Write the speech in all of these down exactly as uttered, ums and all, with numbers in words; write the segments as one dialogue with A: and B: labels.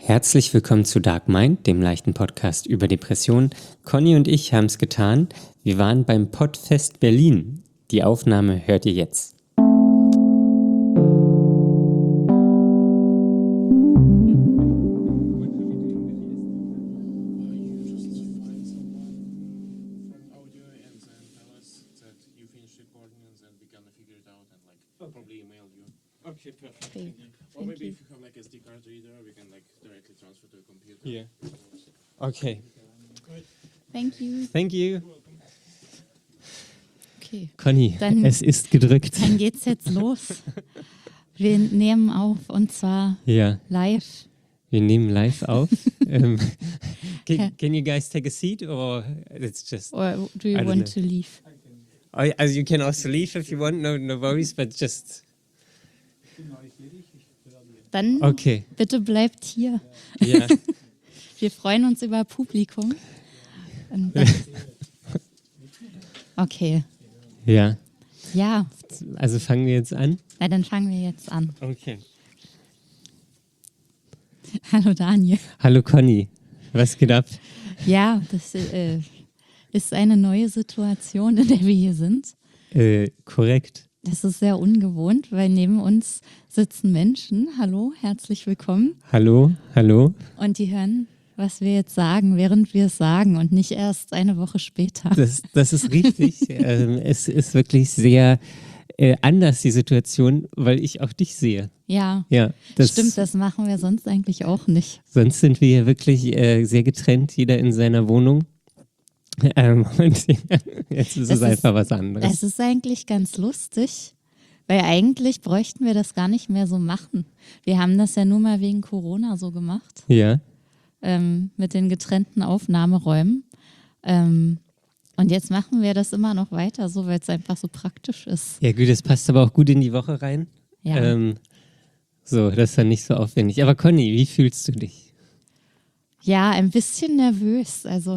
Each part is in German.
A: Herzlich willkommen zu Dark Mind, dem leichten Podcast über Depressionen. Conny und ich haben es getan. Wir waren beim Podfest Berlin. Die Aufnahme hört ihr jetzt.
B: Okay, perfect.
C: Okay.
B: Or
C: Thank
B: maybe
C: you.
B: if you have like S D card reader, we can like directly transfer to a computer.
A: Yeah. Okay.
C: Thank you.
A: Thank you.
C: Okay,
A: Conny,
C: Dann-
A: es ist gedrückt.
C: dann geht's jetzt los. Wir nehmen auf und zwar
A: Ja,
C: live.
A: wir nehmen live auf. um,
C: Okay.
A: can, can you guys take a seat or it's just...
C: Or do you
A: I don't
C: want
A: know.
C: to leave?
A: Oh, also you can also leave if you want, no, no worries, but just...
C: Dann
A: Okay,
C: bitte bleibt hier.
A: ja.
C: Wir freuen uns über Publikum. Und dann- Okay,
A: Ja,
C: ja,
A: also fangen wir jetzt an.
C: na, dann fangen wir jetzt an.
A: Okay.
C: Hallo Daniel.
A: Hallo Conny, was geht ab?
C: Ja, das äh, ist eine neue Situation, in der wir hier sind.
A: Äh, korrekt.
C: Das ist sehr ungewohnt, weil neben uns sitzen Menschen. Hallo, herzlich willkommen.
A: Hallo, hallo.
C: Und die hören, was wir jetzt sagen, während wir es sagen und nicht erst eine Woche später.
A: Das, das ist richtig. ähm, es ist wirklich sehr äh, anders, die Situation, weil ich auch dich sehe.
C: Ja,
A: Ja, das
C: stimmt, das machen wir sonst eigentlich auch nicht.
A: Sonst sind wir hier wirklich äh, sehr getrennt, jeder in seiner Wohnung. Ähm, und jetzt ist es
C: Es ist-
A: einfach was anderes.
C: Es ist eigentlich ganz lustig, weil eigentlich bräuchten wir das gar nicht mehr so machen. Wir haben das ja nur mal wegen Corona so gemacht,
A: Ja,
C: ähm, mit den getrennten Aufnahmeräumen. Ähm, und jetzt machen wir das immer noch weiter, so weil es einfach so praktisch ist.
A: ja gut, das passt aber auch gut in die Woche rein.
C: Ja.
A: Ähm, so, das ist dann nicht so aufwendig. Aber Conny, wie fühlst du dich?
C: Ja, ein bisschen nervös. Also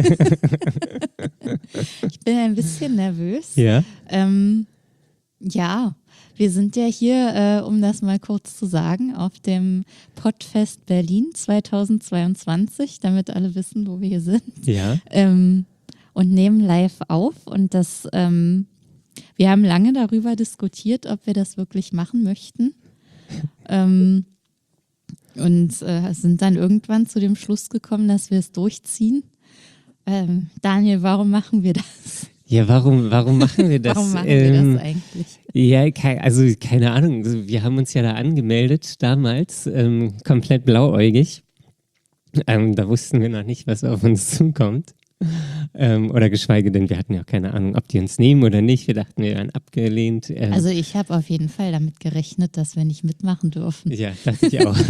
C: ich bin ein bisschen nervös.
A: Ja,
C: Ähm, ja, wir sind ja hier, äh, um das mal kurz zu sagen, auf dem Podfest Berlin zweitausendzweiundzwanzig, damit alle wissen, wo wir hier sind.
A: ja,
C: Ähm, und nehmen live auf. Und das, ähm, wir haben lange darüber diskutiert, ob wir das wirklich machen möchten. ähm, und äh, sind dann irgendwann zu dem Schluss gekommen, dass wir es durchziehen. Ähm, Daniel, warum machen wir das?
A: ja. Warum, warum machen wir das?
C: Warum machen
A: Ähm,
C: wir das eigentlich?
A: Ja, kei- also keine Ahnung. Also, wir haben uns ja da angemeldet damals, ähm, komplett blauäugig. Ähm, da wussten wir noch nicht, was auf uns zukommt. Ähm, oder geschweige denn, wir hatten ja auch keine Ahnung, ob die uns nehmen oder nicht. Wir dachten, wir wären abgelehnt. Ähm,
C: Also ich habe auf jeden Fall damit gerechnet, dass wir nicht mitmachen dürfen.
A: ja, dachte ich auch.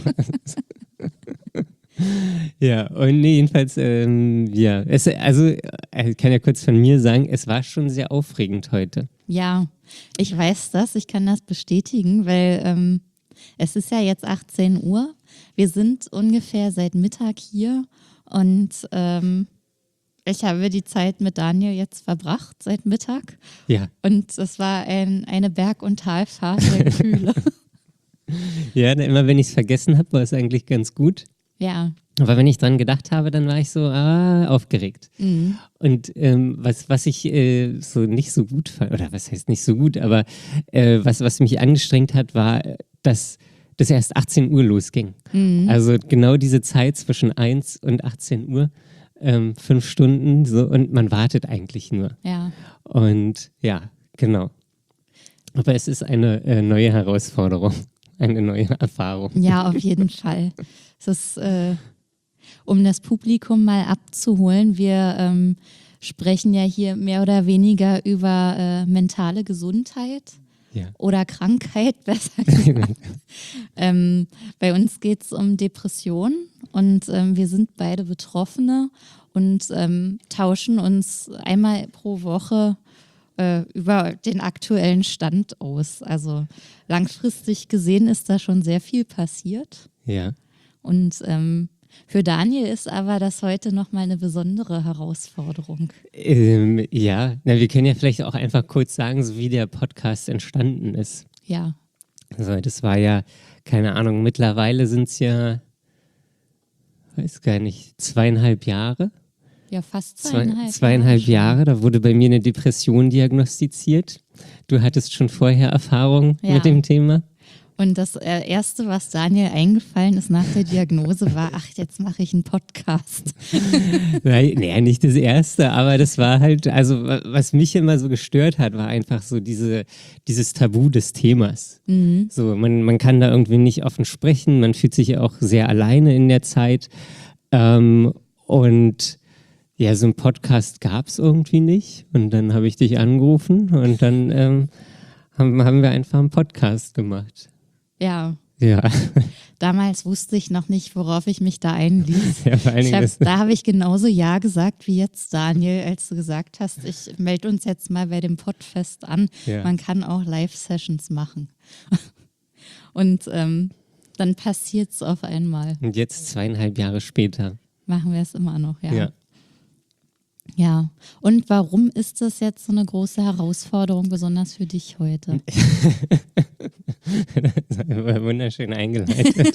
A: Ja, und nee, jedenfalls, ähm, ja, es, also äh, ich kann ja kurz von mir sagen, es war schon sehr aufregend heute.
C: Ja, ich weiß das, ich kann das bestätigen, weil ähm, es ist ja jetzt achtzehn Uhr. Wir sind ungefähr seit Mittag hier und ähm, ich habe die Zeit mit Daniel jetzt verbracht seit Mittag
A: Ja,
C: und es war ein, eine Berg- und Talfahrt der Gefühle.
A: ja, immer wenn ich es vergessen habe, war es eigentlich ganz gut.
C: Ja,
A: Aber wenn ich dran gedacht habe, dann war ich so ah, aufgeregt.
C: mhm.
A: Und ähm, was, was ich äh, so nicht so gut fand, oder was heißt nicht so gut, aber äh, was, was mich angestrengt hat, war, dass das erst achtzehn Uhr losging.
C: Mhm.
A: Also genau diese Zeit zwischen eins und achtzehn Uhr, ähm, fünf Stunden so, und man wartet eigentlich nur.
C: ja.
A: Und ja, genau. Aber es ist eine äh, neue Herausforderung, eine neue Erfahrung.
C: Ja, auf jeden Fall. Es ist, äh, um das Publikum mal abzuholen, wir ähm, sprechen ja hier mehr oder weniger über äh, mentale Gesundheit
A: Ja.
C: oder Krankheit, besser gesagt. ähm, bei uns geht es um Depressionen und ähm, wir sind beide Betroffene und ähm, tauschen uns einmal pro Woche äh, über den aktuellen Stand aus. Also langfristig gesehen ist da schon sehr viel passiert.
A: Ja.
C: Und ähm, für Daniel ist aber das heute nochmal eine besondere Herausforderung.
A: Ähm, ja, na, wir können ja vielleicht auch einfach kurz sagen, so wie der Podcast entstanden ist.
C: Ja,
A: Also das war ja, keine Ahnung, mittlerweile sind es ja weiß gar nicht, zweieinhalb Jahre.
C: Ja, fast
A: Zwei,
C: zweieinhalb,
A: zweieinhalb
C: Jahre.
A: Jahre, da wurde bei mir eine Depression diagnostiziert. Du hattest schon vorher Erfahrung
C: Ja.
A: mit dem Thema.
C: Und das äh, Erste, was Daniel eingefallen ist nach der Diagnose, war, ach, jetzt mache ich einen Podcast.
A: Nein, nee, nicht das Erste, aber das war halt, also wa- was mich immer so gestört hat, war einfach so diese, dieses Tabu des Themas.
C: Mhm.
A: So, man, man kann da irgendwie nicht offen sprechen, man fühlt sich ja auch sehr alleine in der Zeit. Ähm, und ja, so einen Podcast gab es irgendwie nicht. Und dann habe ich dich angerufen und dann ähm, haben, haben wir einfach einen Podcast gemacht.
C: Ja,
A: Ja,
C: damals wusste ich noch nicht, worauf ich mich da einließ.
A: ja vor allen
C: Ich
A: Dingen
C: hab,
A: das,
C: da habe ich genauso Ja gesagt wie jetzt, Daniel, als du gesagt hast, ich melde uns jetzt mal bei dem Podfest an.
A: Ja.
C: Man kann auch Live-Sessions machen. Und ähm, dann passiert es auf einmal.
A: und jetzt zweieinhalb Jahre später.
C: Machen wir es immer noch, ja.
A: Ja.
C: Ja. Und warum ist das jetzt so eine große Herausforderung, besonders für dich heute?
A: Das war wunderschön eingeleitet.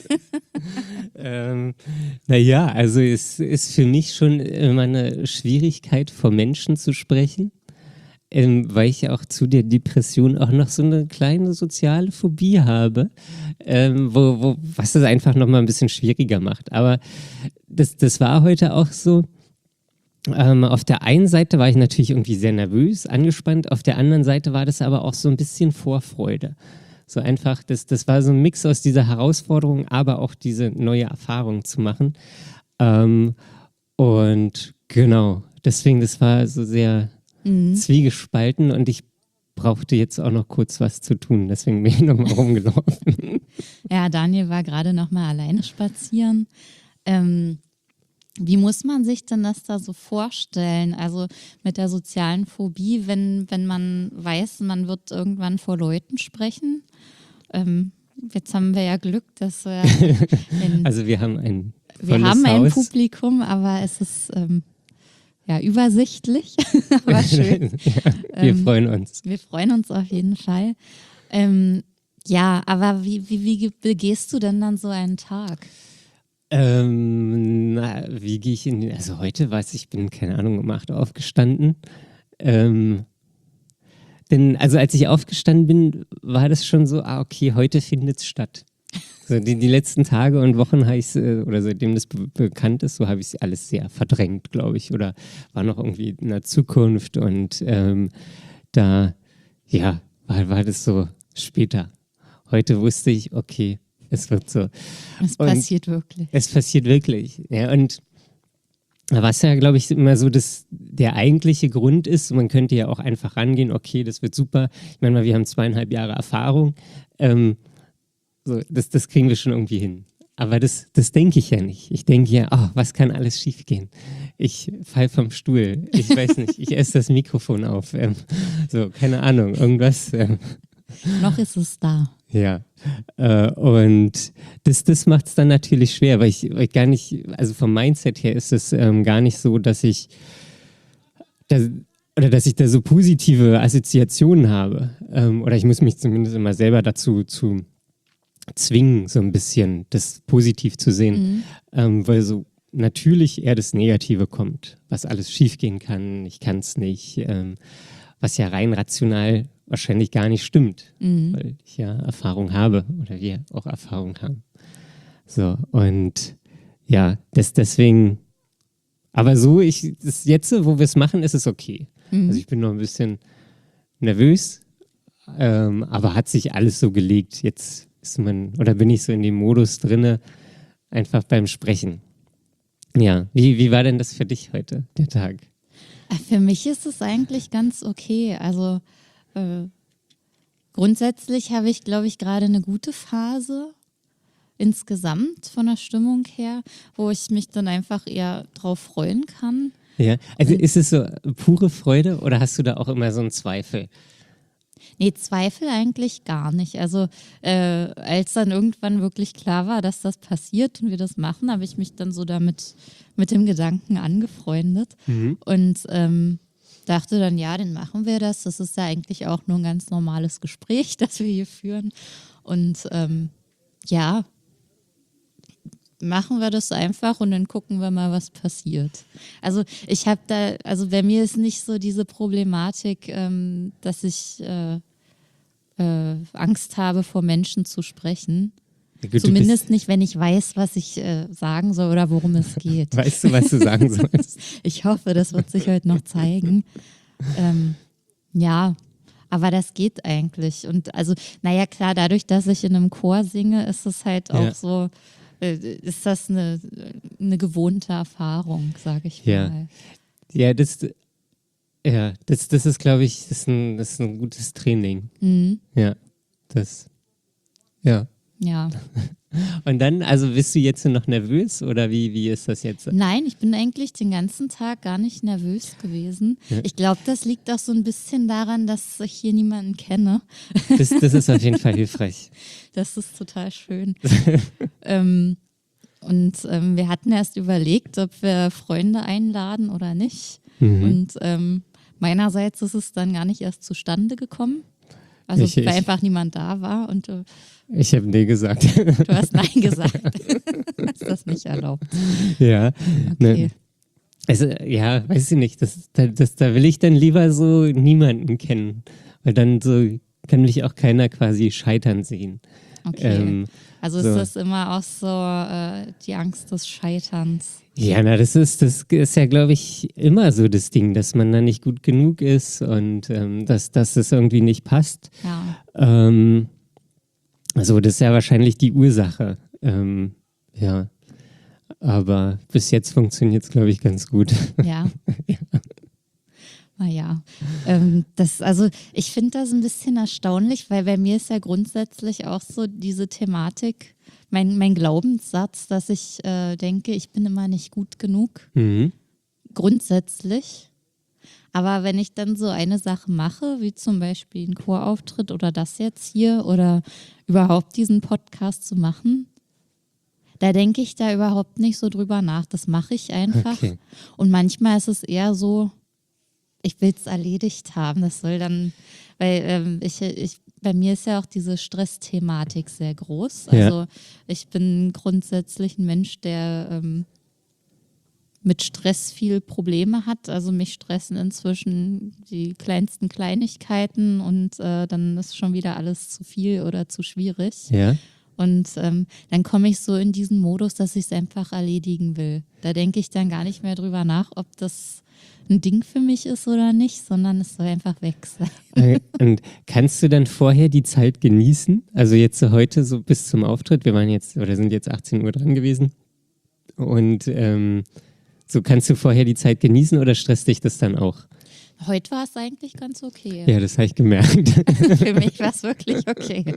A: ähm, naja, also es ist für mich schon immer eine Schwierigkeit, vor Menschen zu sprechen, ähm, weil ich ja auch zu der Depression auch noch so eine kleine soziale Phobie habe, ähm, wo, wo, was das einfach nochmal ein bisschen schwieriger macht. Aber das, das war heute auch so. Ähm, auf der einen Seite war ich natürlich irgendwie sehr nervös, angespannt, auf der anderen Seite war das aber auch so ein bisschen Vorfreude. So einfach, das, das war so ein Mix aus dieser Herausforderung, aber auch diese neue Erfahrung zu machen. Ähm, und genau, deswegen, das war so sehr
C: Mhm.
A: zwiegespalten und ich brauchte jetzt auch noch kurz was zu tun, deswegen bin ich nochmal rumgelaufen.
C: Ja, Daniel war gerade noch mal alleine spazieren. Ähm, wie muss man sich denn das da so vorstellen? Also mit der sozialen Phobie, wenn, wenn man weiß, man wird irgendwann vor Leuten sprechen. Ähm, jetzt haben wir ja Glück, dass wir, in,
A: Also wir haben ein
C: wir
A: volles
C: haben ein
A: Haus.
C: Publikum, aber es ist ähm, ja übersichtlich, aber schön.
A: Ja, wir
C: Ähm,
A: freuen uns.
C: Wir freuen uns auf jeden Fall. Ähm, ja, aber wie, wie, wie begehst du denn dann so einen Tag?
A: Ähm, na, wie gehe ich in den, also heute weiß ich, ich bin, keine Ahnung, um acht Uhr aufgestanden. Ähm, denn, also als ich aufgestanden bin, war das schon so, ah, okay, heute findet es statt. So, die, die letzten Tage und Wochen habe ich äh, oder seitdem das be bekannt ist, so habe ich es alles sehr verdrängt, glaube ich. Oder war noch irgendwie in der Zukunft und ähm, da, ja, war, war das so später. Heute wusste ich, okay, es wird so.
C: Es
A: Und
C: passiert wirklich.
A: es passiert wirklich. Ja, und was ja, glaube ich, immer so das, der eigentliche Grund ist, man könnte ja auch einfach rangehen, okay, das wird super. Ich meine mal, wir haben zweieinhalb Jahre Erfahrung. Ähm, so, das, das kriegen wir schon irgendwie hin. Aber das, das denke ich ja nicht. Ich denke ja, oh, was kann alles schiefgehen? Ich fall vom Stuhl. Ich weiß nicht, ich esse das Mikrofon auf. Ähm, so, keine Ahnung, irgendwas. Ähm,
C: Noch ist es da.
A: ja, äh, und das, das macht es dann natürlich schwer, weil ich, weil ich gar nicht, also vom Mindset her ist es ähm, gar nicht so, dass ich, dass, oder dass ich da so positive Assoziationen habe. Ähm, oder ich muss mich zumindest immer selber dazu zu zwingen, so ein bisschen das positiv zu sehen,
C: Mhm.
A: ähm, weil so natürlich eher das Negative kommt, was alles schiefgehen kann, ich kann es nicht, ähm, was ja rein rational wahrscheinlich gar nicht stimmt,
C: Mhm.
A: weil ich ja Erfahrung habe oder wir auch Erfahrung haben. So, und ja, das deswegen, aber so, ich, das jetzt, wo wir es machen, ist es okay.
C: Mhm.
A: Also ich bin noch ein bisschen nervös, ähm, aber hat sich alles so gelegt. Jetzt ist man, oder bin ich so in dem Modus drinne, einfach beim Sprechen. Ja, wie, wie war denn das für dich heute, der Tag?
C: Für mich ist es eigentlich ganz okay. Also äh, grundsätzlich habe ich, glaube ich, gerade eine gute Phase insgesamt von der Stimmung her, wo ich mich dann einfach eher drauf freuen kann.
A: Ja, also ist es so pure Freude oder hast du da auch immer so einen Zweifel?
C: Nee, Zweifel eigentlich gar nicht. Also äh, als dann irgendwann wirklich klar war, dass das passiert und wir das machen, habe ich mich dann so damit mit dem Gedanken angefreundet
A: Mhm.
C: und ähm, dachte dann, ja, dann machen wir das. Das ist ja eigentlich auch nur ein ganz normales Gespräch, das wir hier führen. Und ähm, ja, machen wir das einfach und dann gucken wir mal, was passiert. Also ich habe da, also bei mir ist nicht so diese Problematik, ähm, dass ich äh, äh, Angst habe, vor Menschen zu sprechen.
A: Ja, gut,
C: Zumindest nicht, wenn ich weiß, was ich äh, sagen soll oder worum es geht.
A: Weißt du, was du sagen sollst?
C: Ich hoffe, das wird sich heute noch zeigen. Ähm, ja, aber das geht eigentlich. Und also, naja, klar, dadurch, dass ich in einem Chor singe, ist es halt auch
A: Ja.
C: so, äh, ist das eine, eine gewohnte Erfahrung, sage ich
A: Ja.
C: mal.
A: Ja, das, ja, das, das ist, glaube ich, das ist, ein, das ist ein gutes Training.
C: Mhm.
A: Ja, das, ja.
C: Ja.
A: Und dann, also bist du jetzt noch nervös oder wie, wie ist das jetzt?
C: Nein, ich bin eigentlich den ganzen Tag gar nicht nervös gewesen.
A: Ja.
C: Ich glaube, das liegt auch so ein bisschen daran, dass ich hier niemanden kenne.
A: Das, das ist auf jeden Fall hilfreich.
C: Das ist total schön. ähm, und ähm, wir hatten erst überlegt, ob wir Freunde einladen oder nicht.
A: Mhm.
C: Und ähm, meinerseits ist es dann gar nicht erst zustande gekommen. Also
A: Ich-
C: weil
A: ich-
C: einfach niemand da war und äh,
A: Ich habe nee gesagt.
C: du hast Nein gesagt. Ist das nicht erlaubt?
A: Ja.
C: Okay.
A: Ne, also, ja, weiß ich nicht. Das, das, das, da will ich dann lieber so niemanden kennen. Weil dann so kann mich auch keiner quasi scheitern sehen.
C: Okay.
A: Ähm,
C: also
A: so.
C: ist das immer auch so äh, die Angst des Scheiterns?
A: Ja, na, das ist, das ist ja, glaube ich, immer so das Ding, dass man da nicht gut genug ist und ähm, dass, dass es irgendwie nicht passt.
C: Ja.
A: Ähm, also das ist ja wahrscheinlich die Ursache. Ähm, ja, aber bis jetzt funktioniert es, glaube ich, ganz gut.
C: Ja. Naja, ähm, das, also ich finde das ein bisschen erstaunlich, weil bei mir ist ja grundsätzlich auch so diese Thematik, mein, mein Glaubenssatz, dass ich äh, denke, ich bin immer nicht gut genug,
A: Mhm.
C: grundsätzlich. Aber wenn ich dann so eine Sache mache, wie zum Beispiel einen Chorauftritt oder das jetzt hier oder überhaupt diesen Podcast zu machen, da denke ich da überhaupt nicht so drüber nach. Das mache ich einfach.
A: Okay.
C: Und manchmal ist es eher so, ich will es erledigt haben. Das soll dann, weil ähm, ich, ich, bei mir ist ja auch diese Stressthematik sehr groß.
A: Ja.
C: Also ich bin grundsätzlich ein Mensch, der ähm, mit Stress viel Probleme hat. Also mich stressen inzwischen die kleinsten Kleinigkeiten und äh, dann ist schon wieder alles zu viel oder zu schwierig.
A: Ja.
C: Und ähm, dann komme ich so in diesen Modus, dass ich es einfach erledigen will. Da denke ich dann gar nicht mehr drüber nach, ob das ein Ding für mich ist oder nicht, sondern es soll einfach weg sein.
A: Äh, Und kannst du dann vorher die Zeit genießen? Also jetzt so heute so bis zum Auftritt, wir waren jetzt oder sind jetzt achtzehn Uhr dran gewesen. Und ähm, so kannst du vorher die Zeit genießen oder stresst dich das dann auch?
C: Heute war es eigentlich ganz okay.
A: Ja, das habe ich gemerkt.
C: Für mich war es wirklich okay.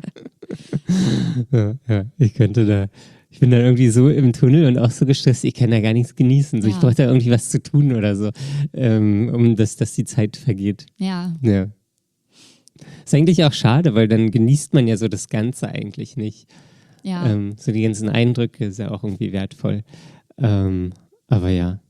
A: Ja, ja, ich könnte da, ich bin dann irgendwie so im Tunnel und auch so gestresst, ich kann da gar nichts genießen. So,
C: Ja.
A: Ich brauche da irgendwie was zu tun oder so, ähm, um das, dass die Zeit vergeht.
C: Ja,
A: Ja. Ist eigentlich auch schade, weil dann genießt man ja so das Ganze eigentlich nicht.
C: ja.
A: Ähm, so die ganzen Eindrücke ist ja auch irgendwie wertvoll. Ähm, aber ja.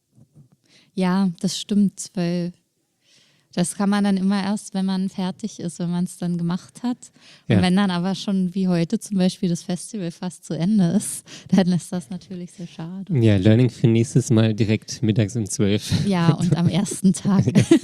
C: Ja, das stimmt, weil das kann man dann immer erst, wenn man fertig ist, wenn man es dann gemacht hat. Und
A: Ja.
C: wenn dann aber schon wie heute zum Beispiel das Festival fast zu Ende ist, dann ist das natürlich sehr schade.
A: Ja, Learning für nächstes Mal direkt mittags um zwölf.
C: Ja, und am ersten Tag.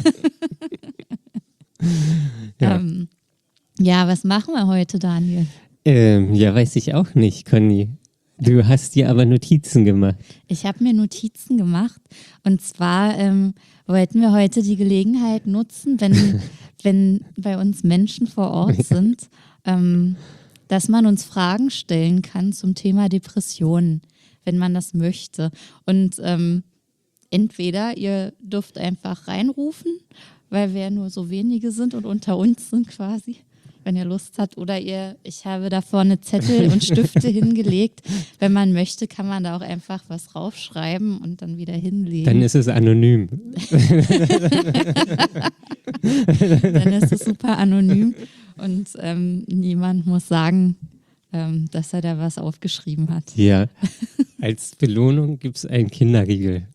A: Ja.
C: ähm, ja, was machen wir heute, Daniel?
A: Ähm, ja, weiß ich auch nicht, Conny. Du hast dir aber Notizen gemacht.
C: Ich habe mir Notizen gemacht und zwar ähm, wollten wir heute die Gelegenheit nutzen, wenn, wenn bei uns Menschen vor Ort sind, ähm, dass man uns Fragen stellen kann zum Thema Depressionen, wenn man das möchte. Und ähm, entweder ihr dürft einfach reinrufen, weil wir ja nur so wenige sind und unter uns sind quasi, wenn ihr Lust habt. Oder ihr, ich habe da vorne Zettel und Stifte hingelegt. Wenn man möchte, kann man da auch einfach was raufschreiben und dann wieder hinlegen.
A: Dann ist es anonym.
C: Dann ist es super anonym und ähm, niemand muss sagen, ähm, dass er da was aufgeschrieben hat.
A: Ja. Als Belohnung gibt es einen Kinderriegel.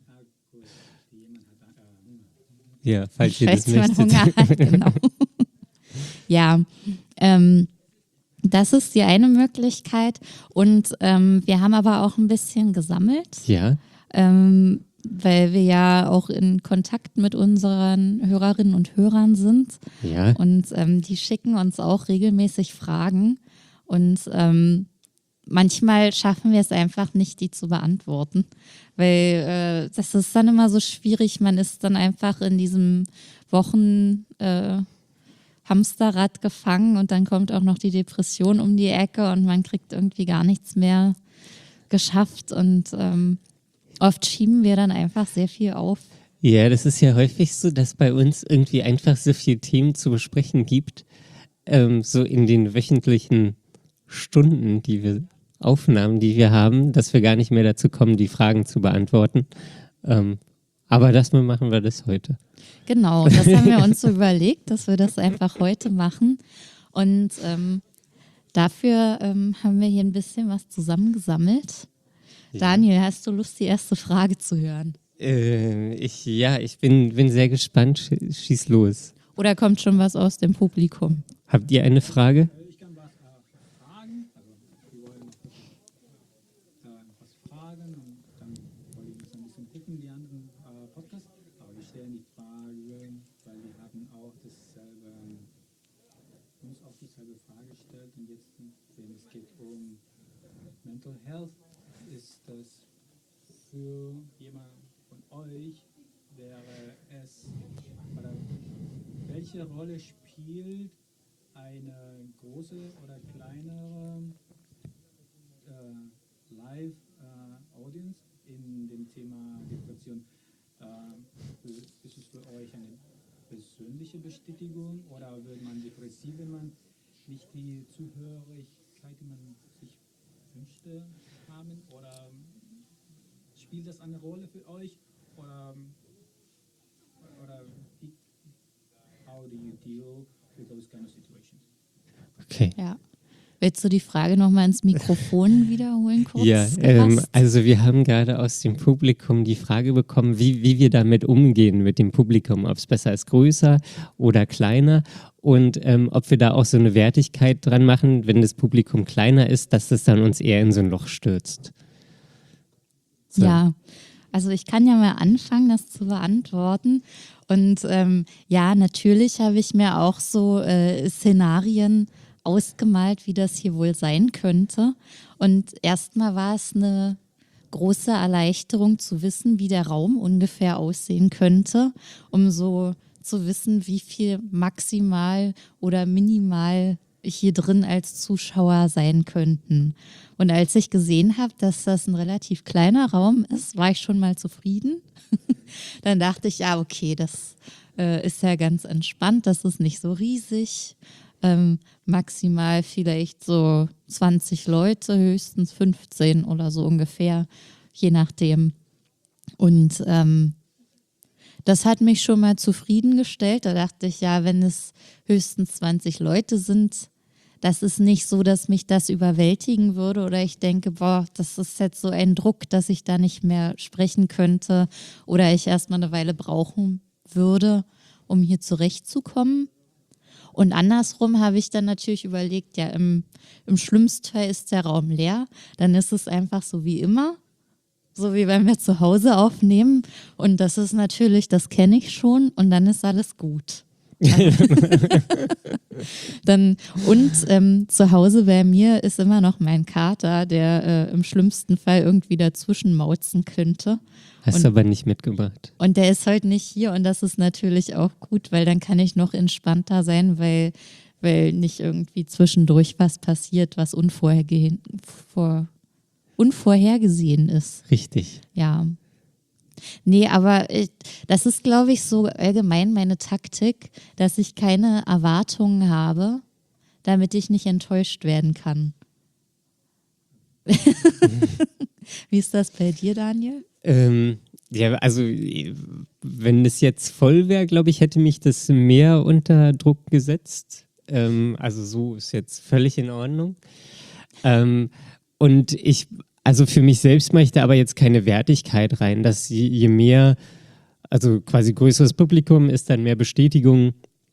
A: Ja, falls ihr das
C: Falls man
A: möchtet.
C: Hunger hat, genau. Ja, ähm, Das ist die eine Möglichkeit. Und ähm, wir haben aber auch ein bisschen gesammelt,
A: Ja.
C: ähm, weil wir ja auch in Kontakt mit unseren Hörerinnen und Hörern sind.
A: Ja.
C: Und ähm, die schicken uns auch regelmäßig Fragen. Und ähm, manchmal schaffen wir es einfach nicht, die zu beantworten. Weil äh, das ist dann immer so schwierig. Man ist dann einfach in diesem Wochen... Äh, Hamsterrad gefangen und dann kommt auch noch die Depression um die Ecke und man kriegt irgendwie gar nichts mehr geschafft und ähm, oft schieben wir dann einfach sehr viel auf.
A: Ja, das ist ja häufig so, dass bei uns irgendwie einfach so viele Themen zu besprechen gibt, ähm, so in den wöchentlichen Stunden, die wir Aufnahmen, die wir haben, dass wir gar nicht mehr dazu kommen, die Fragen zu beantworten. Ähm, aber das mal machen wir das heute.
C: Genau, das haben wir uns so überlegt, dass wir das einfach heute machen. Und ähm, dafür ähm, haben wir hier ein bisschen was zusammengesammelt. Ja. Daniel, hast du Lust, die erste Frage zu hören?
A: Äh, ich, ja, ich bin, bin sehr gespannt. Sch- Schieß los.
C: Oder kommt schon was aus dem Publikum?
A: Habt ihr eine Frage?
D: Ich kann was äh, fragen. Also, wir wollen äh, was fragen und dann wollen wir uns ein bisschen gucken, die anderen äh, Podcasts. Aber wir stellen die Frage, weil wir haben auch dasselbe, uns auch dieselbe Frage gestellt. Und jetzt, wenn es geht um Mental Health, ist das für jemand von euch, wäre es, oder welche Rolle spielt eine große oder kleinere äh, Live-Audience äh, in dem Thema Depression? Äh, ist es für euch eine persönliche Bestätigung oder wird man depressiv, wenn man nicht die Zuhörigkeit, die man sich wünschte, haben? Oder spielt das eine Rolle für euch? Oder, oder wie, how do you deal with those kind of situations?
A: Okay.
C: Ja. Willst du die Frage nochmal ins Mikrofon wiederholen kurz?
A: Ja, ähm, also wir haben gerade aus dem Publikum die Frage bekommen, wie, wie wir damit umgehen mit dem Publikum, ob es besser ist, größer oder kleiner und ähm, ob wir da auch so eine Wertigkeit dran machen, wenn das Publikum kleiner ist, dass das dann uns eher in so ein Loch stürzt. So.
C: Ja, also ich kann ja mal anfangen, das zu beantworten. Und ähm, ja, natürlich habe ich mir auch so äh, Szenarien ausgemalt, wie das hier wohl sein könnte. Und erstmal war es eine große Erleichterung zu wissen, wie der Raum ungefähr aussehen könnte, um so zu wissen, wie viel maximal oder minimal hier drin als Zuschauer sein könnten. Und als ich gesehen habe, dass das ein relativ kleiner Raum ist, war ich schon mal zufrieden. Dann dachte ich, ja, okay, das äh, ist ja ganz entspannt, das ist nicht so riesig. Ähm, maximal vielleicht so zwanzig Leute, höchstens fünfzehn oder so ungefähr, je nachdem. Und ähm, das hat mich schon mal zufriedengestellt. Da dachte ich, ja, wenn es höchstens zwanzig Leute sind, das ist nicht so, dass mich das überwältigen würde oder ich denke, boah, das ist jetzt so ein Druck, dass ich da nicht mehr sprechen könnte oder ich erstmal eine Weile brauchen würde, um hier zurechtzukommen. Und andersrum habe ich dann natürlich überlegt, ja, im, im schlimmsten Fall ist der Raum leer, dann ist es einfach so wie immer, so wie wenn wir zu Hause aufnehmen und das ist natürlich, das kenne ich schon und dann ist alles gut. Dann, und ähm, zu Hause bei mir ist immer noch mein Kater, der äh, im schlimmsten Fall irgendwie dazwischen mauzen könnte.
A: Hast du aber nicht mitgebracht.
C: Und der ist heute nicht hier und das ist natürlich auch gut, weil dann kann ich noch entspannter sein, weil, weil nicht irgendwie zwischendurch was passiert, was unvorhergehen, vor, unvorhergesehen ist.
A: Richtig.
C: Ja. Nee, aber ich, das ist, glaube ich, so allgemein meine Taktik, dass ich keine Erwartungen habe, damit ich nicht enttäuscht werden kann. Wie ist das bei dir, Daniel?
A: Ähm, ja, also wenn es jetzt voll wäre, glaube ich, hätte mich das mehr unter Druck gesetzt. Ähm, also so ist jetzt völlig in Ordnung. Ähm, und ich, also für mich selbst mache ich da aber jetzt keine Wertigkeit rein, dass je, je mehr, also quasi größeres Publikum ist dann mehr Bestätigung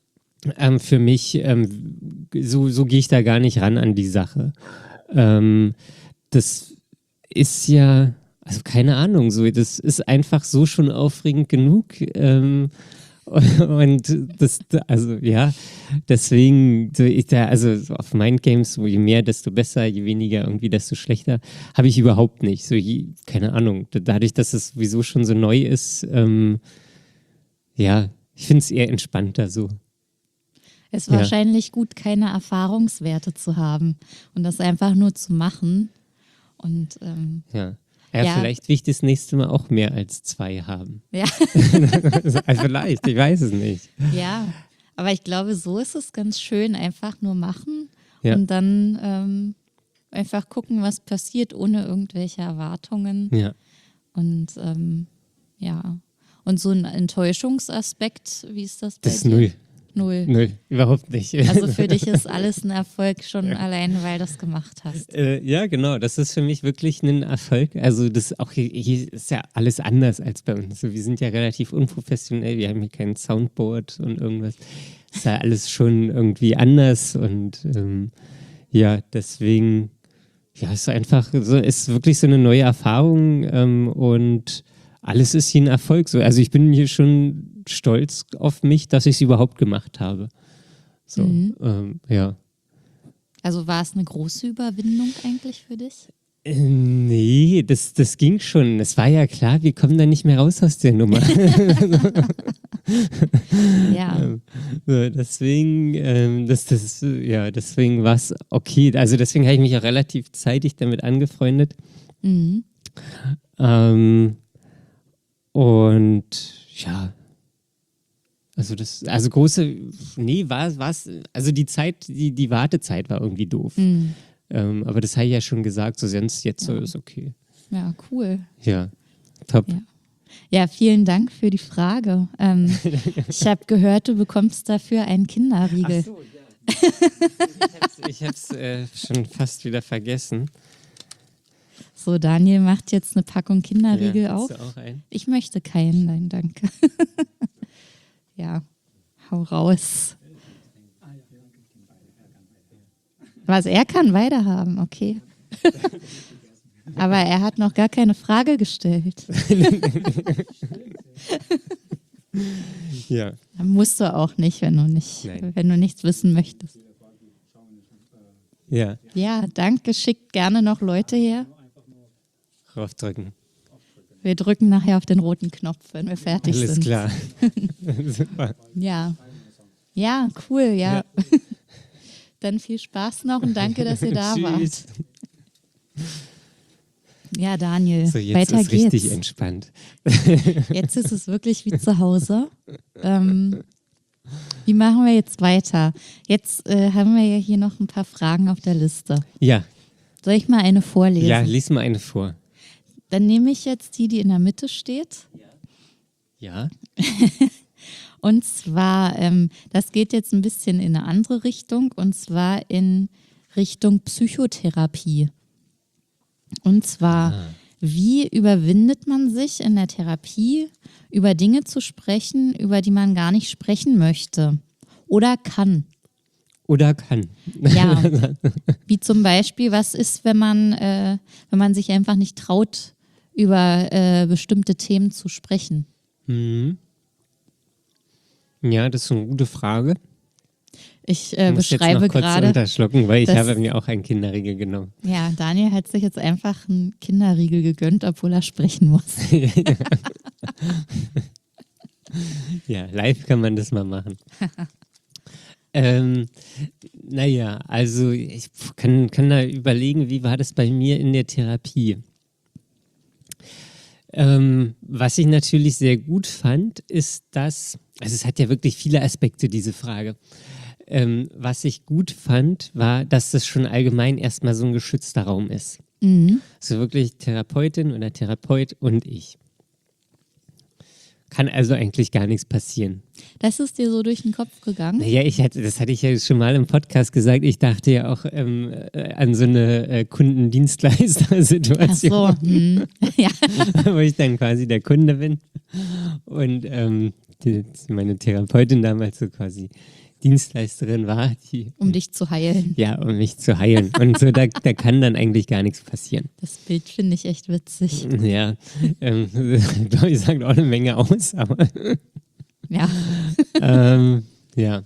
A: ähm, für mich, ähm, so, so gehe ich da gar nicht ran an die Sache. Ähm, das ist ja, also keine Ahnung, so, das ist einfach so schon aufregend genug. Ähm, und das, also ja, deswegen, so ich da, also so auf Mindgames, so je mehr, desto besser, je weniger irgendwie, desto schlechter, habe ich überhaupt nicht. So, je, keine Ahnung, dadurch, dass es sowieso schon so neu ist, ähm, ja, ich finde es eher entspannter so.
C: Es ist
A: Ja.
C: wahrscheinlich gut, keine Erfahrungswerte zu haben und das einfach nur zu machen. Und ähm,
A: Ja. Ja,
C: Ja.
A: vielleicht will ich das nächste Mal auch mehr als zwei haben.
C: ja.
A: Also vielleicht, ich weiß es nicht.
C: Ja, aber ich glaube, so ist es ganz schön, einfach nur machen
A: Ja.
C: und dann ähm, einfach gucken, was passiert, ohne irgendwelche Erwartungen.
A: Ja.
C: Und ähm, ja, und so ein Enttäuschungsaspekt, wie ist das bei
A: Das ist
C: dir?
A: null.
C: Null.
A: Null, überhaupt nicht.
C: Also für dich ist alles ein Erfolg schon allein, weil du es gemacht hast.
A: Äh, ja, genau. Das ist für mich wirklich ein Erfolg. Also das auch hier, hier ist ja alles anders als bei uns. So, wir sind ja relativ unprofessionell. Wir haben hier kein Soundboard und irgendwas. Ist ja alles schon irgendwie anders und ähm, ja, deswegen ja, ist einfach so, ist wirklich so eine neue Erfahrung ähm, und alles ist hier ein Erfolg. So, also ich bin hier schon stolz auf mich, dass ich es überhaupt gemacht habe. So,
C: Mhm.
A: ähm, ja.
C: Also war es eine große Überwindung eigentlich für dich?
A: Äh, Nee, das, das ging schon. Es war ja klar, wir kommen da nicht mehr raus aus der Nummer.
C: Ja.
A: Ähm, so, deswegen, ähm, das, das, ja, deswegen war es okay. Also deswegen habe ich mich auch relativ zeitig damit angefreundet.
C: Mhm.
A: Ähm, und ja, also das, also große, nee, war es, also die Zeit, die, die Wartezeit war irgendwie doof.
C: Mhm.
A: Ähm, aber das habe ich ja schon gesagt, so sonst jetzt so
C: Ja.
A: ist okay.
C: Ja, cool.
A: Ja, top.
C: Ja. Ja, vielen Dank für die Frage. Ähm, ich habe gehört, du bekommst dafür einen Kinderriegel.
A: so, ja. Ich habe es äh, schon fast wieder vergessen.
C: So, Daniel macht jetzt eine Packung Kinderriegel
A: Ja,
C: auf.
A: hast du auch einen?
C: Ich möchte keinen, nein, danke. Ja, hau raus. Was, er kann beide haben, okay. Aber er hat noch gar keine Frage gestellt.
A: Ja.
C: Musst du auch nicht, wenn du nicht,
A: Nein.
C: wenn du nichts wissen möchtest.
A: Ja,
C: Ja, danke, schickt gerne noch Leute her.
A: raufdrücken.
C: Wir drücken nachher auf den roten Knopf, wenn wir fertig
A: Alles
C: sind.
A: klar. Super.
C: Ja. Ja, cool, ja.
A: Ja.
C: Dann viel Spaß noch und danke, dass ihr da wart.
A: Tschüss.
C: Ja, Daniel,
A: So, jetzt
C: weiter
A: ist
C: geht's.
A: richtig entspannt.
C: Jetzt ist es wirklich wie zu Hause. Ähm, wie machen wir jetzt weiter? Jetzt äh, haben wir ja hier noch ein paar Fragen auf der Liste.
A: Ja,
C: Soll ich mal eine vorlesen?
A: ja, lies mal eine vor.
C: Dann nehme ich jetzt die, die in der Mitte steht.
A: Ja,
C: Und zwar, ähm, das geht jetzt ein bisschen in eine andere Richtung, und zwar in Richtung Psychotherapie. Und zwar,
A: Ah.
C: wie überwindet man sich in der Therapie, über Dinge zu sprechen, über die man gar nicht sprechen möchte oder kann?
A: oder kann.
C: Ja, wie zum Beispiel, was ist, wenn man, äh, wenn man sich einfach nicht traut, über äh, bestimmte Themen zu sprechen?
A: Mhm. Ja, das ist eine gute Frage.
C: Ich äh,
A: Ich muss jetzt
C: beschreibe
A: noch kurz
C: gerade,
A: unterschlucken, weil ich
C: dass-
A: habe mir auch einen Kinderriegel genommen.
C: ja, Daniel hat sich jetzt einfach einen Kinderriegel gegönnt, obwohl er sprechen muss.
A: Ja, live kann man das mal machen. ähm, naja, also ich kann, kann da überlegen, wie war das bei mir in der Therapie? Ähm, was ich natürlich sehr gut fand, ist, dass, also es hat ja wirklich viele Aspekte, diese Frage. Ähm, was ich gut fand, war, dass das schon allgemein erstmal so ein geschützter Raum ist.
C: Mhm.
A: Also wirklich Therapeutin oder Therapeut und ich. Kann also eigentlich gar nichts passieren.
C: Das ist dir so durch den Kopf gegangen?
A: Naja, ich hatte, das hatte ich ja schon mal im Podcast gesagt, ich dachte ja auch ähm, äh, an so eine äh,
C: Ach
A: Kundendienstleister-Situation,
C: so, hm. Ja.
A: wo ich dann quasi der Kunde bin und ähm, die, meine Therapeutin damals so quasi Dienstleisterin war, die,
C: Um dich zu heilen.
A: ja, um mich zu heilen. Und so, da, da kann dann eigentlich gar nichts passieren.
C: Das Bild finde ich echt witzig.
A: Ja, ähm, glaube ich, sagt auch eine Menge aus, aber
C: Ja.
A: ähm, ja.